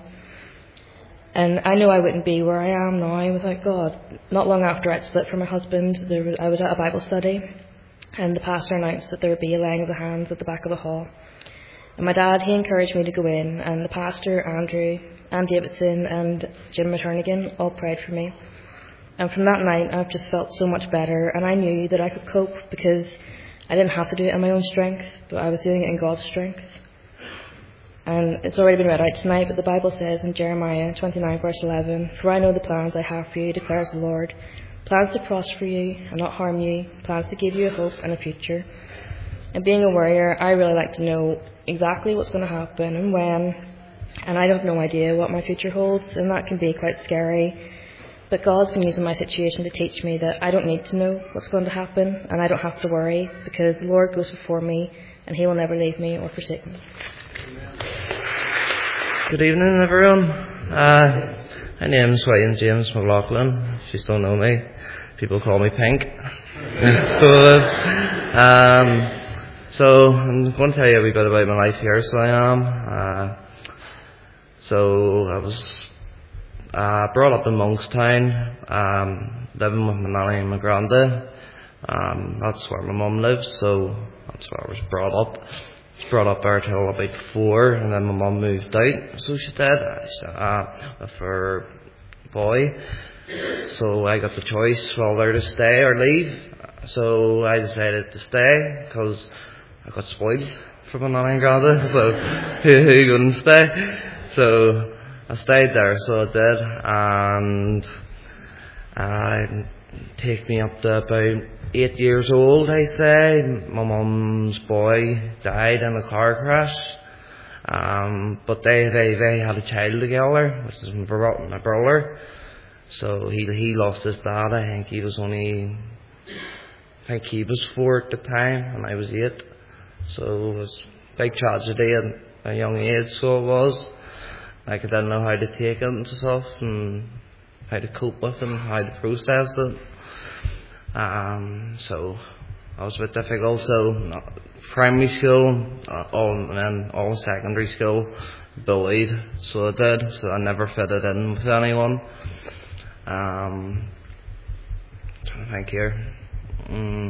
And I know I wouldn't be where I am now without God. Not long after I'd split from my husband, there was, I was at a Bible study, and the pastor announced that there would be a laying of the hands at the back of the hall. And my dad, he encouraged me to go in, and the pastor, Andrew, Ann Davidson, and Jim Maternigan all prayed for me. And from that night, I've just felt so much better, and I knew that I could cope because I didn't have to do it in my own strength, but I was doing it in God's strength. And it's already been read out tonight, but the Bible says in Jeremiah twenty-nine, verse eleven, for I know the plans I have for you, declares the Lord, plans to prosper you and not harm you, plans to give you a hope and a future. And being a warrior, I really like to know exactly what's going to happen and when, and I have no idea what my future holds, and that can be quite scary. But God's been using my situation to teach me that I don't need to know what's going to happen, and I don't have to worry, because the Lord goes before me, and he will never leave me or forsake me. Good evening, everyone. Uh, my name is William James McLaughlin. If you still know me, people call me Pink. so, uh, um, So I'm going to tell you a wee bit about my life here. So I am. Uh, so I was uh, brought up in Monkstown, um, living with my nanny and my granddad. Um, that's where my mum lives, so that's where I was brought up. I was brought up there till about four, and then my mum moved out. So she did, uh, with her boy. So I got the choice whether to stay or leave. So I decided to stay because I got spoiled from my nanny and granddad. So who, who couldn't stay? So I stayed there. So I did, and I take me up to about eight years old, I say. My mum's boy died in a car crash. Um, but they, they, they had a child together, which is my bro- my brother. So he he lost his dad. I think he was only, I think he was four at the time, and I was eight. So it was a big tragedy at a young age. So it was. Like I didn't know how to take it and stuff, and how to cope with it, and how to process it. Um, so that was a bit difficult. So primary school, uh, all and then all secondary school, bullied. So I did. So I never fitted in with anyone. Um, I'm trying to think here. Mm,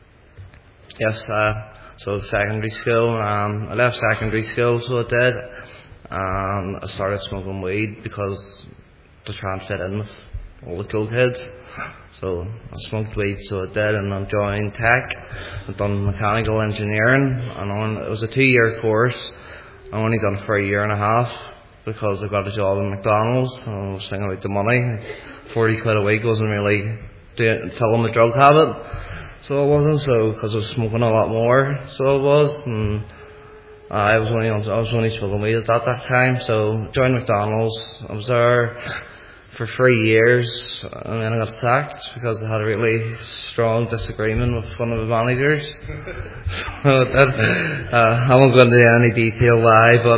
yes. Uh, so secondary school. Um, I left secondary school. So I did. And I started smoking weed because to try and fit in with all the cool kids. So I smoked weed, so I did, and I joined tech. I've done mechanical engineering, and on, it was a two-year course. I only done it for a year and a half because I got a job in McDonald's, and I was thinking about the money. forty quid a week wasn't really doing, telling my drug habit, so it wasn't, so, because I was smoking a lot more, so it was, and uh, I was only I was only smoking weed at that, that time, so joined McDonald's. I was there for three years, and then I got sacked because I had a really strong disagreement with one of the managers. So that, uh, I won't go into any detail why, but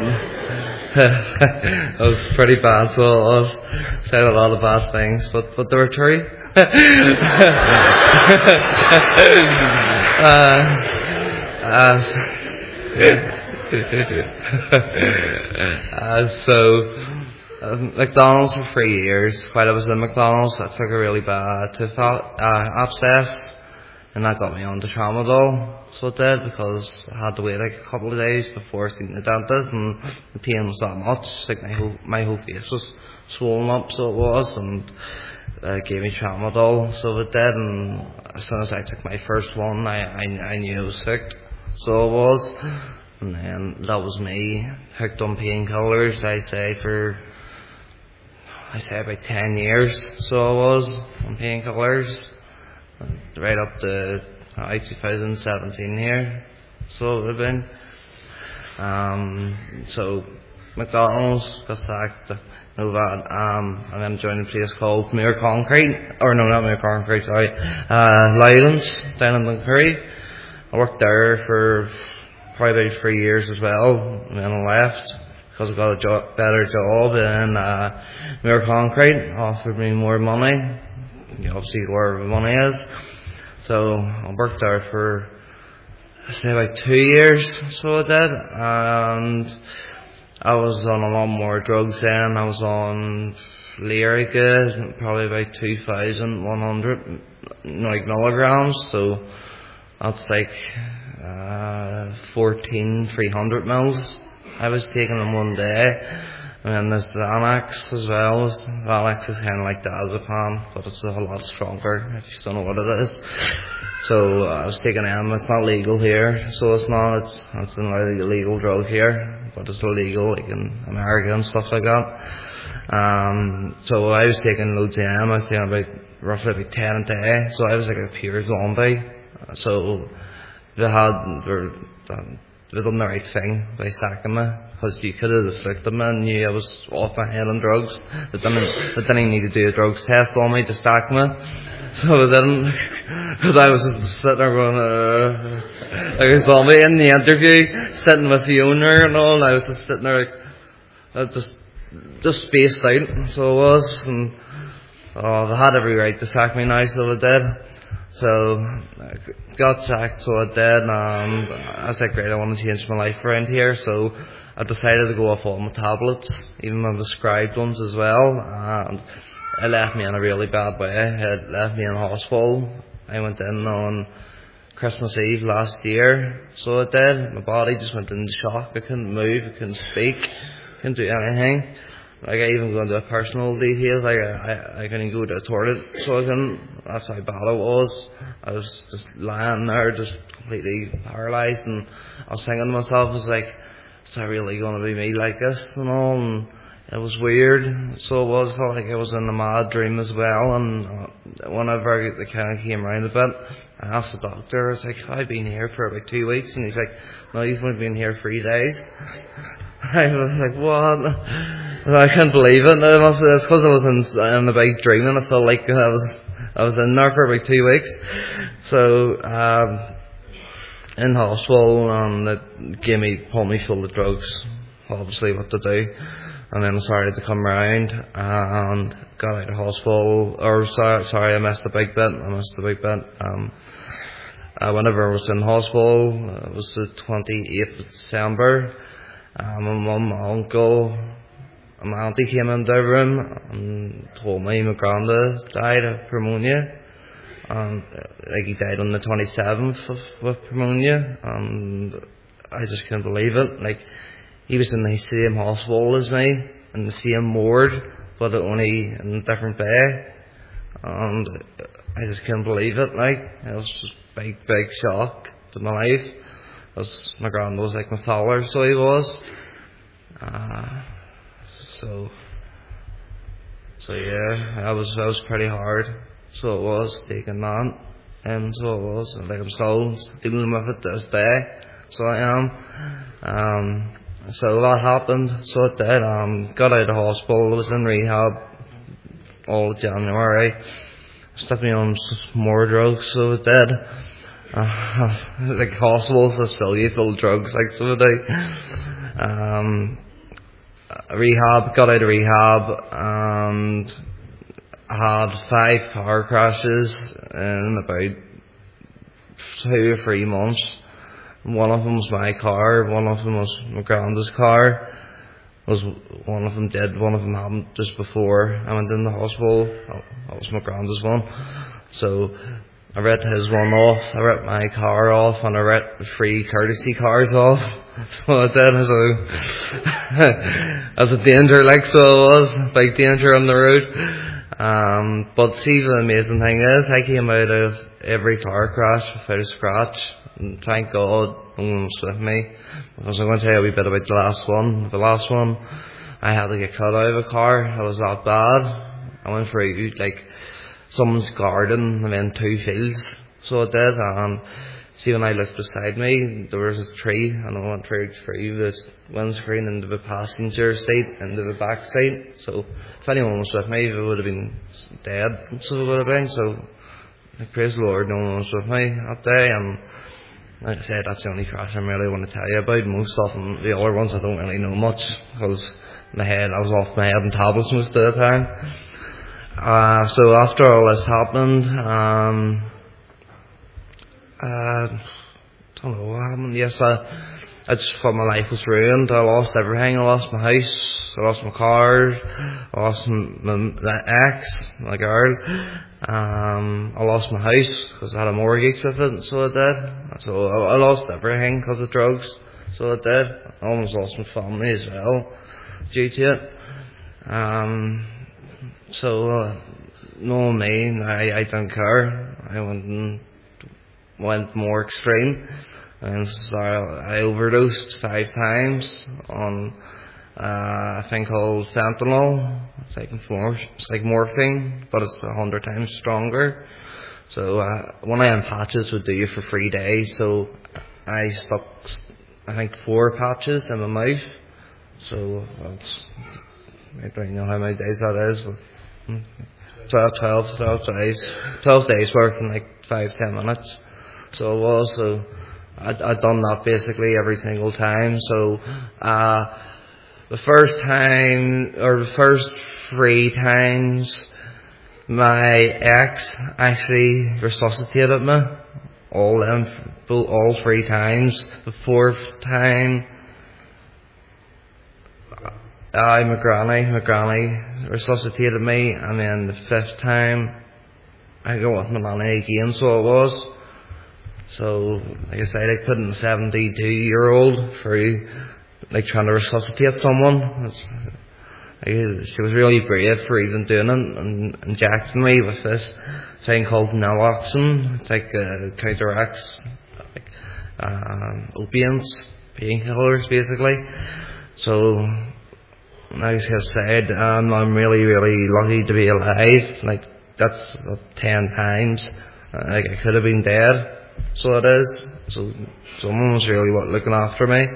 it was pretty bad. So I was said a lot of bad things, but but they were true. uh, uh, uh, so. Uh, McDonald's for three years. While I was in McDonald's, I took a really bad tooth uh, abscess, and that got me on to tramadol. So it did, because I had to wait like a couple of days before seeing the dentist, and the pain was that much. Like my whole my whole face was swollen up, so it was, and uh, gave me tramadol. So it did, and as soon as I took my first one, I I, I knew I was sick. So it was, and then that was me hooked on painkillers. I say for. I say about ten years, so I was on painkillers, right up to uh, twenty seventeen here, so it would have been. Um, so McDonald's got sacked, no bad. Um, and then joined a place called Muir Concrete, or no, not Muir Concrete, sorry, uh, Lylands down in Duncurry. I worked there for probably about three years as well, and then I left. Because I got a job, better job in uh, Muir Concrete, offered me more money. You obviously where the money is. So I worked there for, I say, about two years. So I did, and I was on a lot more drugs then. I was on Lyrica, probably about two thousand one hundred like milligrams. So that's like uh, fourteen three hundred mils. I was taking them one day, and then there's the Xanax as well. The Xanax is kind of like the Diazepam, but it's a lot stronger if you don't know what it is. So uh, I was taking them. It's not legal here, so it's not. It's it's an illegal drug here, but it's illegal like in America and stuff like that. Um, so I was taking loads of them. I was taking about roughly about ten a day. So I was like a pure zombie. So they had their. Um, They done the right thing by sacking me, because you could have afflicted me and knew I was off my head on drugs. They didn't, they didn't need to do a drugs test on me to sack me, so they didn't, because I was just sitting there going, uh, like a zombie in the interview, sitting with the owner and all, and I was just sitting there like, I was just, just spaced out, so I was, and oh, they had every right to sack me now, so they did. So, I got sacked, so I did, and I was like, great, I want to change my life around here, so I decided to go off all my tablets, even my prescribed ones as well, and it left me in a really bad way. It left me in hospital. I went in on Christmas Eve last year, so it did. My body just went into shock. I couldn't move, I couldn't speak, couldn't do anything. Like, I even go into personal details, like, I, I couldn't go to the toilet, so I couldn't, that's how bad it was. I was just lying there, just completely paralysed, and I was thinking to myself, I was like, is that really going to be me like this, and all, and it was weird. So it was, felt like I was in a mad dream as well, and whenever it kind of came around a bit, I asked the doctor, I was like, I've been here for about two weeks, and he's like, no, you've only been here three days. I was like, what? I can't believe it. It was because I was in, in a big dream, and I felt like I was I was in there for about two weeks. So um, in hospital, and they gave me pulled me full of drugs, obviously what to do, and then I started to come around and got out of hospital. Or sorry, sorry, I missed a big bit. I missed a big bit. Um, uh, whenever I was in hospital, it was the twenty-eighth of December. Uh, my mum, my uncle, and my auntie came into the room and told me my granddad died of pneumonia. And uh, like he died on the twenty-seventh of, with pneumonia, and I just couldn't believe it. Like, he was in the same hospital as me, in the same ward, but only in a different bay. And I just couldn't believe it. Like, it was just a big, big shock to my life. Because my granddad was like my father, so he was. Uh, so, so yeah, I was, I was pretty hard. So it was taking that, and so it was. And like, I'm still dealing with it to this day. So I am. Um, so that happened. So it did. Um, got out of hospital. I was in rehab all of January. Stuck me on more drugs. So it did. Uh, like hospitals just fill you full of drugs, like so they. Um, rehab, got out of rehab, and I had five car crashes in about two or three months. One of them was my car, one of them was my granddad's car. Was one of them did, one of them happened just before I went in the hospital. That was my granddad's one. So I ripped his one off, I ripped my car off, and I ripped the three courtesy cars off. So I did, so as a danger, like, so it was, big danger on the road. Um, but see, the amazing thing is, I came out of every car crash without a scratch, and thank God no one was with me, because I'm going to tell you a wee bit about the last one. The last one, I had to get cut out of a car, it was that bad. I went through, like, someone's garden and then two fields, so it did. And see, when I looked beside me, there was a tree, and I went through through this windscreen into the passenger seat, into the back seat. So if anyone was with me, it would have been dead. So it would have been. So like, praise the Lord, no one was with me that day. And like I said, that's the only crash I really want to tell you about. Most of them, the other ones, I don't really know much, because my head, I was off my head in tablets most of the time. Uh, so after all this happened, um, uh, don't know what happened. Yes, I, I just thought my life was ruined. I lost everything. I lost my house, I lost my car, I lost my, my ex, my girl. Um, I lost my house because I had a mortgage with it, so I did. So I, I lost everything because of drugs, so I did. I almost lost my family as well due to it. Um, So, uh, knowing me, I, I don't care. I went and went more extreme. And so I overdosed five times on uh, a thing called fentanyl. It's like, more, it's like morphine, but it's a hundred times stronger. So uh, one of them patches would do you for three days. So I stuck, I think, four patches in my mouth. So that's, I don't know how many days that is, but twelve, twelve, twelve days, twelve days worth in like five, ten minutes. So it was, so I'd, I'd done that basically every single time. So, uh, the first time, or the first three times, my ex actually resuscitated me all them, all three times. The fourth time, I, my granny, my granny resuscitated me, and then the fifth time, I go with my nanny again, so it was. So, like I said, like putting a seventy-two year old through, like trying to resuscitate someone. It's, like, she was really brave for even doing it, and injecting me with this thing called naloxone. It's like uh, counteracts like, um, opiates, painkillers basically. So, like I said, um, I'm really, really lucky to be alive. Like, that's uh, ten times. Uh, like, I could have been dead. So it is. So someone was really looking after me.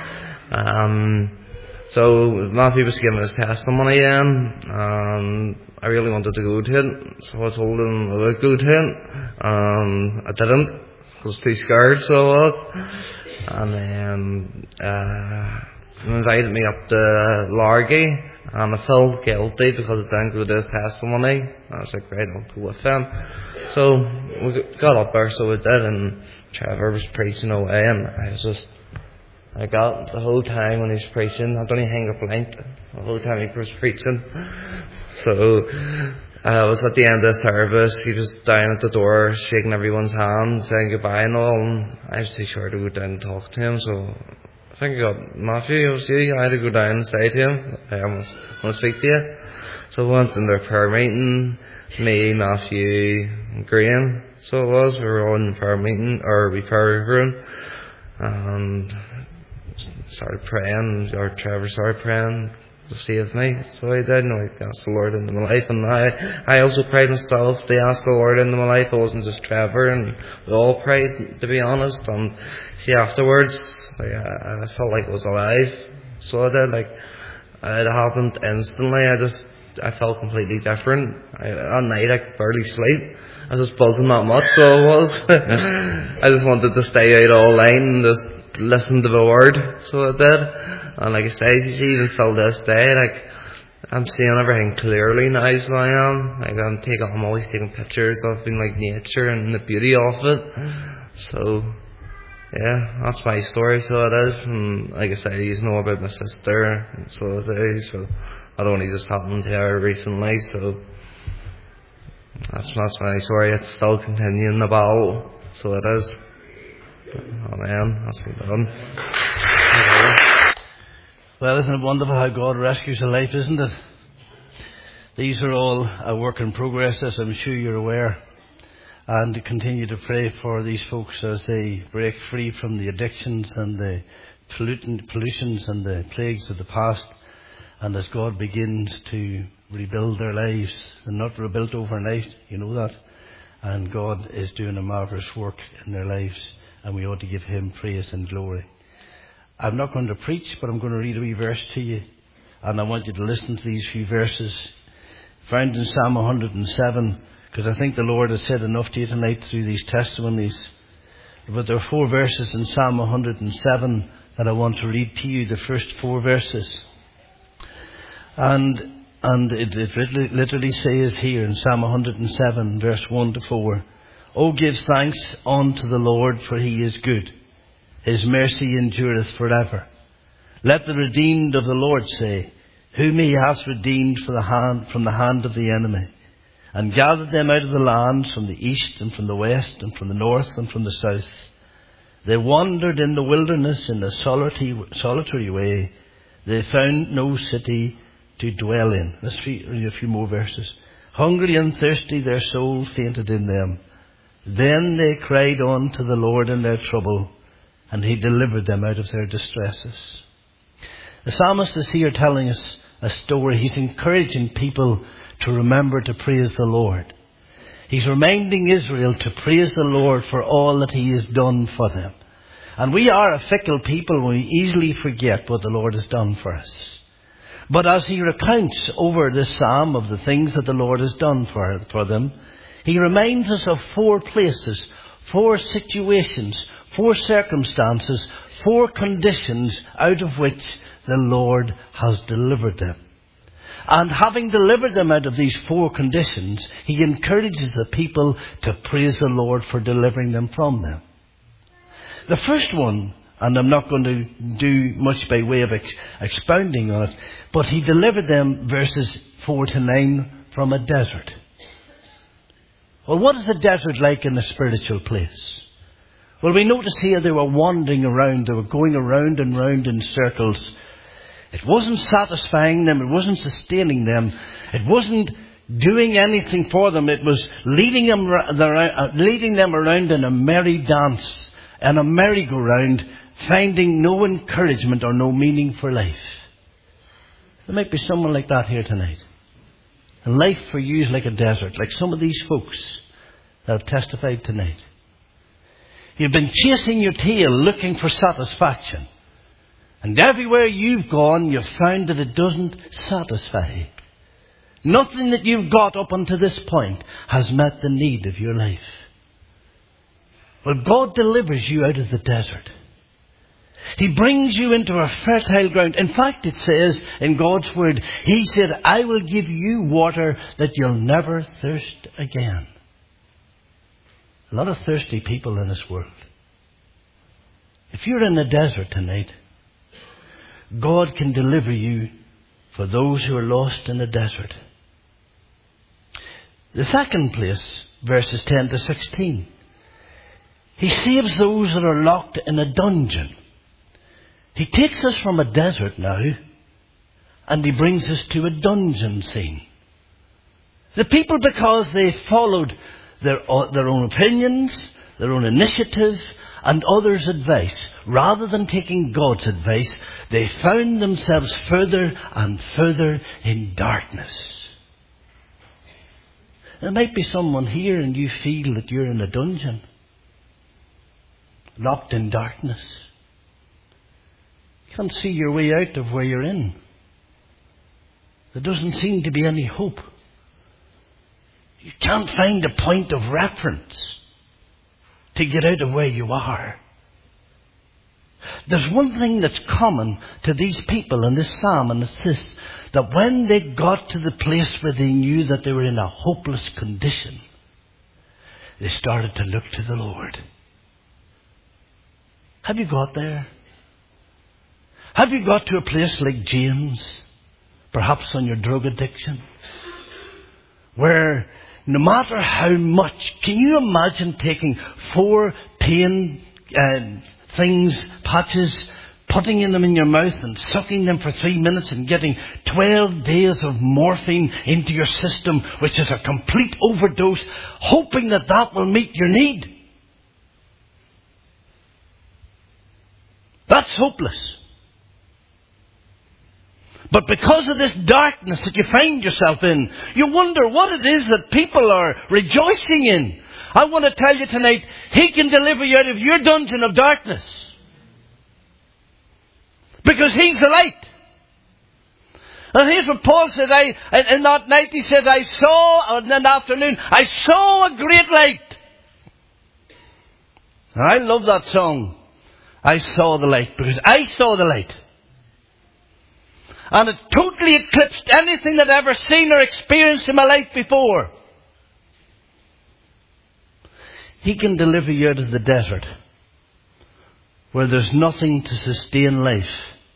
Um, so Matthew was giving his testimony then, and I really wanted to go to it. So I told him I would go to it. Um, I didn't. I was too scared, so I was. And then uh, he invited me up to Largy, and I felt guilty because I didn't go to his testimony. I was like, right, I'll go with him. So we got up there, so we did, and Trevor was preaching away, and I was just, I got the whole time when he was preaching, I don't even hang up blinked the whole time he was preaching. So uh, I was at the end of the service, he was down at the door shaking everyone's hand, saying goodbye and all, and I was too sure to go down and talk to him, so I think I got Matthew, I was I had to go down and say to him, I want to speak to you. So we went in their prayer meeting, me, Matthew, and Graham, so it was, we were all in the prayer meeting, or we prayer room, and started praying, or Trevor started praying to save me, so I did, and I asked the Lord into my life, and I, I also prayed myself to ask the Lord into my life. It wasn't just Trevor, and we all prayed, to be honest, and see afterwards, like, I, I felt like I was alive, so I did, like, it happened instantly. I just, I felt completely different. I, at night I could barely sleep. I was just buzzing that much, so I was. I just wanted to stay out all night and just listen to the word, so I did. And like I say, even still this day, like, I'm seeing everything clearly now, so I am. Like, I'm taking, I'm always taking pictures of in, like, nature and the beauty of it. So, yeah, that's my story, so it is. And like I say, you know about my sister, and so it is, so that only just happened to her recently, so that's, that's my story. It's still continuing the battle, so it is. Amen. That's what done. Well, isn't it wonderful how God rescues a life, isn't it? These are all a work in progress, as I'm sure you're aware. And to continue to pray for these folks as they break free from the addictions and the pollutant, pollutions and the plagues of the past, and as God begins to rebuild their lives. They're not rebuilt overnight, you know that, and God is doing a marvellous work in their lives, and we ought to give Him praise and glory. I'm not going to preach, but I'm going to read a wee verse to you, and I want you to listen to these few verses found in Psalm one hundred seven, because I think the Lord has said enough to you tonight through these testimonies. But there are four verses in Psalm one hundred seven that I want to read to you, the first four verses. And and it, it literally says here in Psalm one hundred seven, verse one to four, "O give thanks unto the Lord, for He is good. His mercy endureth forever. Let the redeemed of the Lord say, whom He hath redeemed from the hand, from the hand of the enemy, and gathered them out of the lands from the east and from the west and from the north and from the south. They wandered in the wilderness in a solitary, solitary way. They found no city to dwell in." Let's read a few more verses. "Hungry and thirsty their soul fainted in them. Then they cried unto the Lord in their trouble, and He delivered them out of their distresses." The psalmist is here telling us a story. He's encouraging people to remember to praise the Lord. He's reminding Israel to praise the Lord for all that He has done for them. And we are a fickle people. We easily forget what the Lord has done for us. But as he recounts over this psalm of the things that the Lord has done for, for them, he reminds us of four places, four situations, four circumstances, four conditions out of which the Lord has delivered them. And having delivered them out of these four conditions, he encourages the people to praise the Lord for delivering them from them. The first one, and I'm not going to do much by way of ex- expounding on it, but he delivered them, verses four to nine, from a desert. Well, what is a desert like in a spiritual place? Well, we notice here they were wandering around. They were going around and round in circles. It wasn't satisfying them. It wasn't sustaining them. It wasn't doing anything for them. It was leading them, leading them around in a merry dance and a merry-go-round, finding no encouragement or no meaning for life. There might be someone like that here tonight. And life for you is like a desert, like some of these folks that have testified tonight. You've been chasing your tail looking for satisfaction. And everywhere you've gone, you've found that it doesn't satisfy. Nothing that you've got up until this point has met the need of your life. Well, God delivers you out of the desert. He brings you into a fertile ground. In fact, it says in God's word, He said, I will give you water that you'll never thirst again. A lot of thirsty people in this world. If you're in the desert tonight, God can deliver you for those who are lost in the desert. The second place, verses ten to sixteen. He saves those that are locked in a dungeon. He takes us from a desert now, and He brings us to a dungeon scene. The people, because they followed their, their own opinions, their own initiative, and others' advice, rather than taking God's advice, they found themselves further and further in darkness. There might be someone here and you feel that you're in a dungeon, locked in darkness. You can't see your way out of where you're in. There doesn't seem to be any hope. You can't find a point of reference to get out of where you are. There's one thing that's common to these people in this psalm, and it's this, that when they got to the place where they knew that they were in a hopeless condition, they started to look to the Lord. Have you got there? Have you got to a place like James, perhaps on your drug addiction, where no matter how much, can you imagine taking four pain uh, things, patches, putting in them in your mouth and sucking them for three minutes and getting twelve days of morphine into your system, which is a complete overdose, hoping that that will meet your need? That's hopeless. But because of this darkness that you find yourself in, you wonder what it is that people are rejoicing in. I want to tell you tonight, He can deliver you out of your dungeon of darkness. Because He's the light. And here's what Paul said, I, in that night he said, I saw, in the afternoon, I saw a great light. And I love that song. I saw the light, because I saw the light. And it totally eclipsed anything that I've ever seen or experienced in my life before. He can deliver you out of the desert, where there's nothing to sustain life.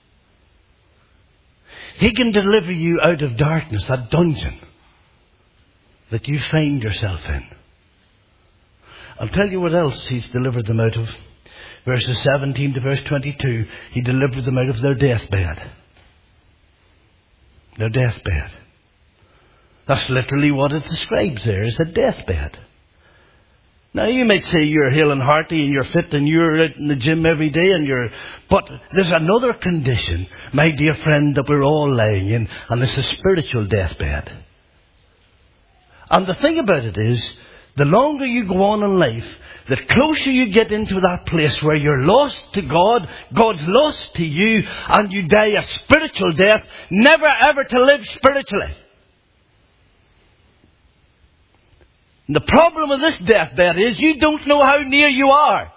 He can deliver you out of darkness, that dungeon that you find yourself in. I'll tell you what else He's delivered them out of. Verses seventeen to verse twenty-two, He delivered them out of their deathbed. Their deathbed. That's literally what it describes there, is a deathbed. Now you might say you're hale and hearty and you're fit and you're out in the gym every day and you're... But there's another condition, my dear friend, that we're all lying in, and it's a spiritual deathbed. And the thing about it is, the longer you go on in life, the closer you get into that place where you're lost to God, God's lost to you, and you die a spiritual death, never ever to live spiritually. And the problem with this deathbed is you don't know how near you are.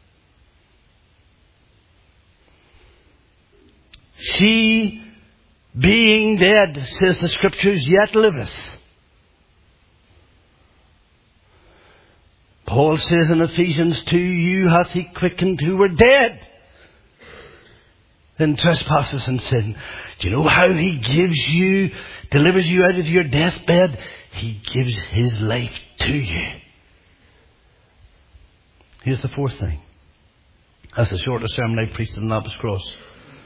She being dead, says the Scriptures, yet liveth. Paul says in Ephesians two, you hath he quickened who were dead in trespasses and sin. Do you know how he gives you, delivers you out of your deathbed? He gives his life to you. Here's the fourth thing. That's the shortest sermon I preached on Napas Cross.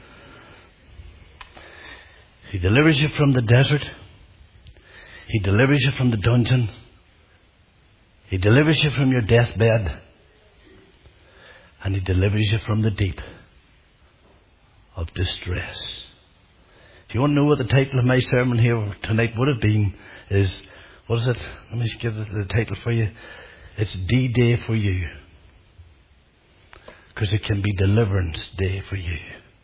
He delivers you from the desert. He delivers you from the dungeon. He delivers you from your deathbed. And he delivers you from the deep of distress. If you want to know what the title of my sermon here tonight would have been, is, what is it? Let me just give the title for you. It's D-Day for you. Because it can be deliverance day for you.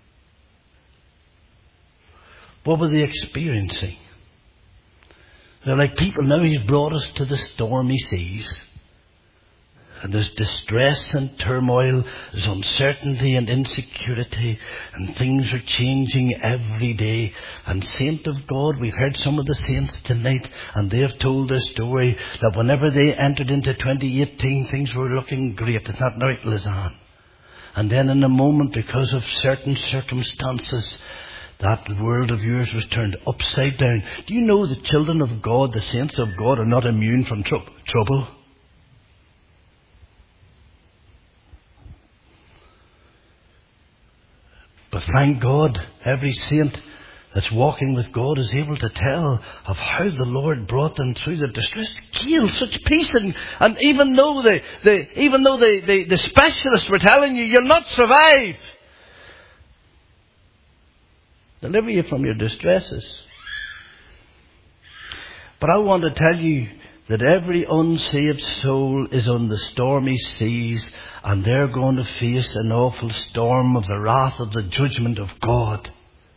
What were they experiencing? They're like people, now he's brought us to the stormy seas. And there's distress and turmoil, there's uncertainty and insecurity, and things are changing every day. And saint of God, we've heard some of the saints tonight, and they have told their story that whenever they entered into twenty eighteen, things were looking great. Is that right, Lizanne? And then in a moment, because of certain circumstances, that world of yours was turned upside down. Do you know the children of God, the saints of God, are not immune from tr- trouble? But thank God, every saint that's walking with God is able to tell of how the Lord brought them through the distress. Gail, such peace. And, and even though, the, the, even though the, the, the specialists were telling you, you'll not survive, deliver you from your distresses. But I want to tell you that every unsaved soul is on the stormy seas, and they're going to face an awful storm of the wrath of the judgment of God.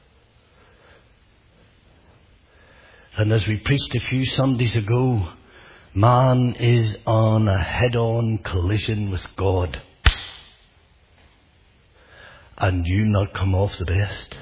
And as we preached a few Sundays ago, man is on a head-on collision with God. And you not come off the best.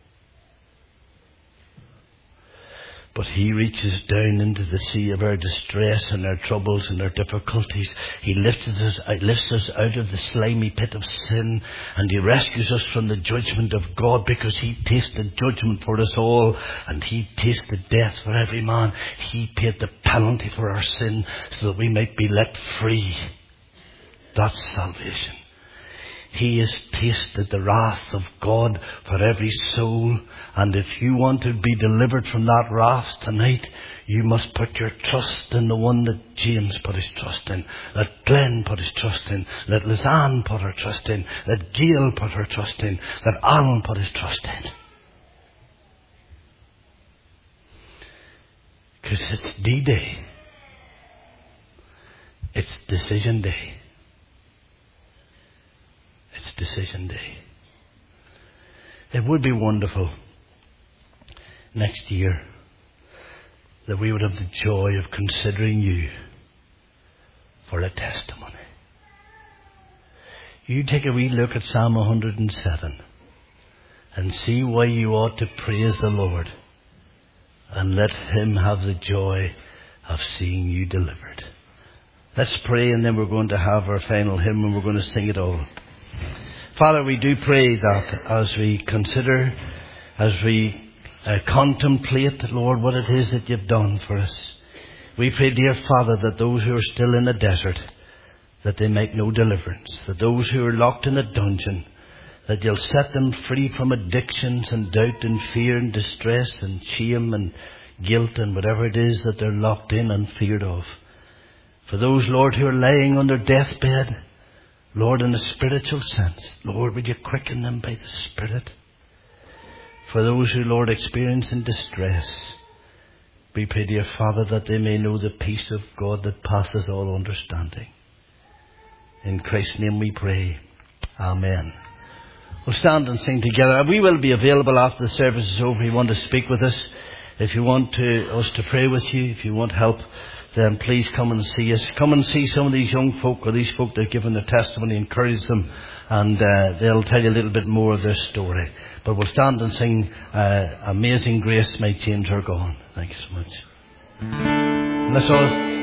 But he reaches down into the sea of our distress and our troubles and our difficulties. He lifts us, lifts us out of the slimy pit of sin, and he rescues us from the judgment of God, because he tasted judgment for us all, and he tasted death for every man. He paid the penalty for our sin so that we might be let free. That's salvation. He has tasted the wrath of God for every soul. And if you want to be delivered from that wrath tonight, you must put your trust in the one that James put his trust in, that Glenn put his trust in, that Lizanne put her trust in, that Gail put her trust in, that Alan put his trust in. Because it's D-Day. It's decision day. It's decision day. It would be wonderful next year that we would have the joy of considering you for a testimony. You take a wee look at Psalm one hundred seven and see why you ought to praise the Lord, and let him have the joy of seeing you delivered. Let's pray, and then we're going to have our final hymn, and we're going to sing it all. Father, we do pray that as we consider, as we uh, contemplate, Lord, what it is that you've done for us, we pray, dear Father, that those who are still in the desert, that they make no deliverance, that those who are locked in a dungeon, that you'll set them free from addictions and doubt and fear and distress and shame and guilt and whatever it is that they're locked in and feared of. For those, Lord, who are lying on their deathbed, Lord, in a spiritual sense, Lord, would you quicken them by the Spirit? For those who, Lord, experience in distress, we pray, dear Father, that they may know the peace of God that passes all understanding. In Christ's name we pray. Amen. We'll stand and sing together. We will be available after the service is over if you want to speak with us. If you want to, us to pray with you, if you want help, then please come and see us. Come and see some of these young folk or these folk that have given their testimony. Encourage them, and uh, they'll tell you a little bit more of their story. But we'll stand and sing uh, Amazing Grace, My Chains Are Gone. Thank you so much. Let's all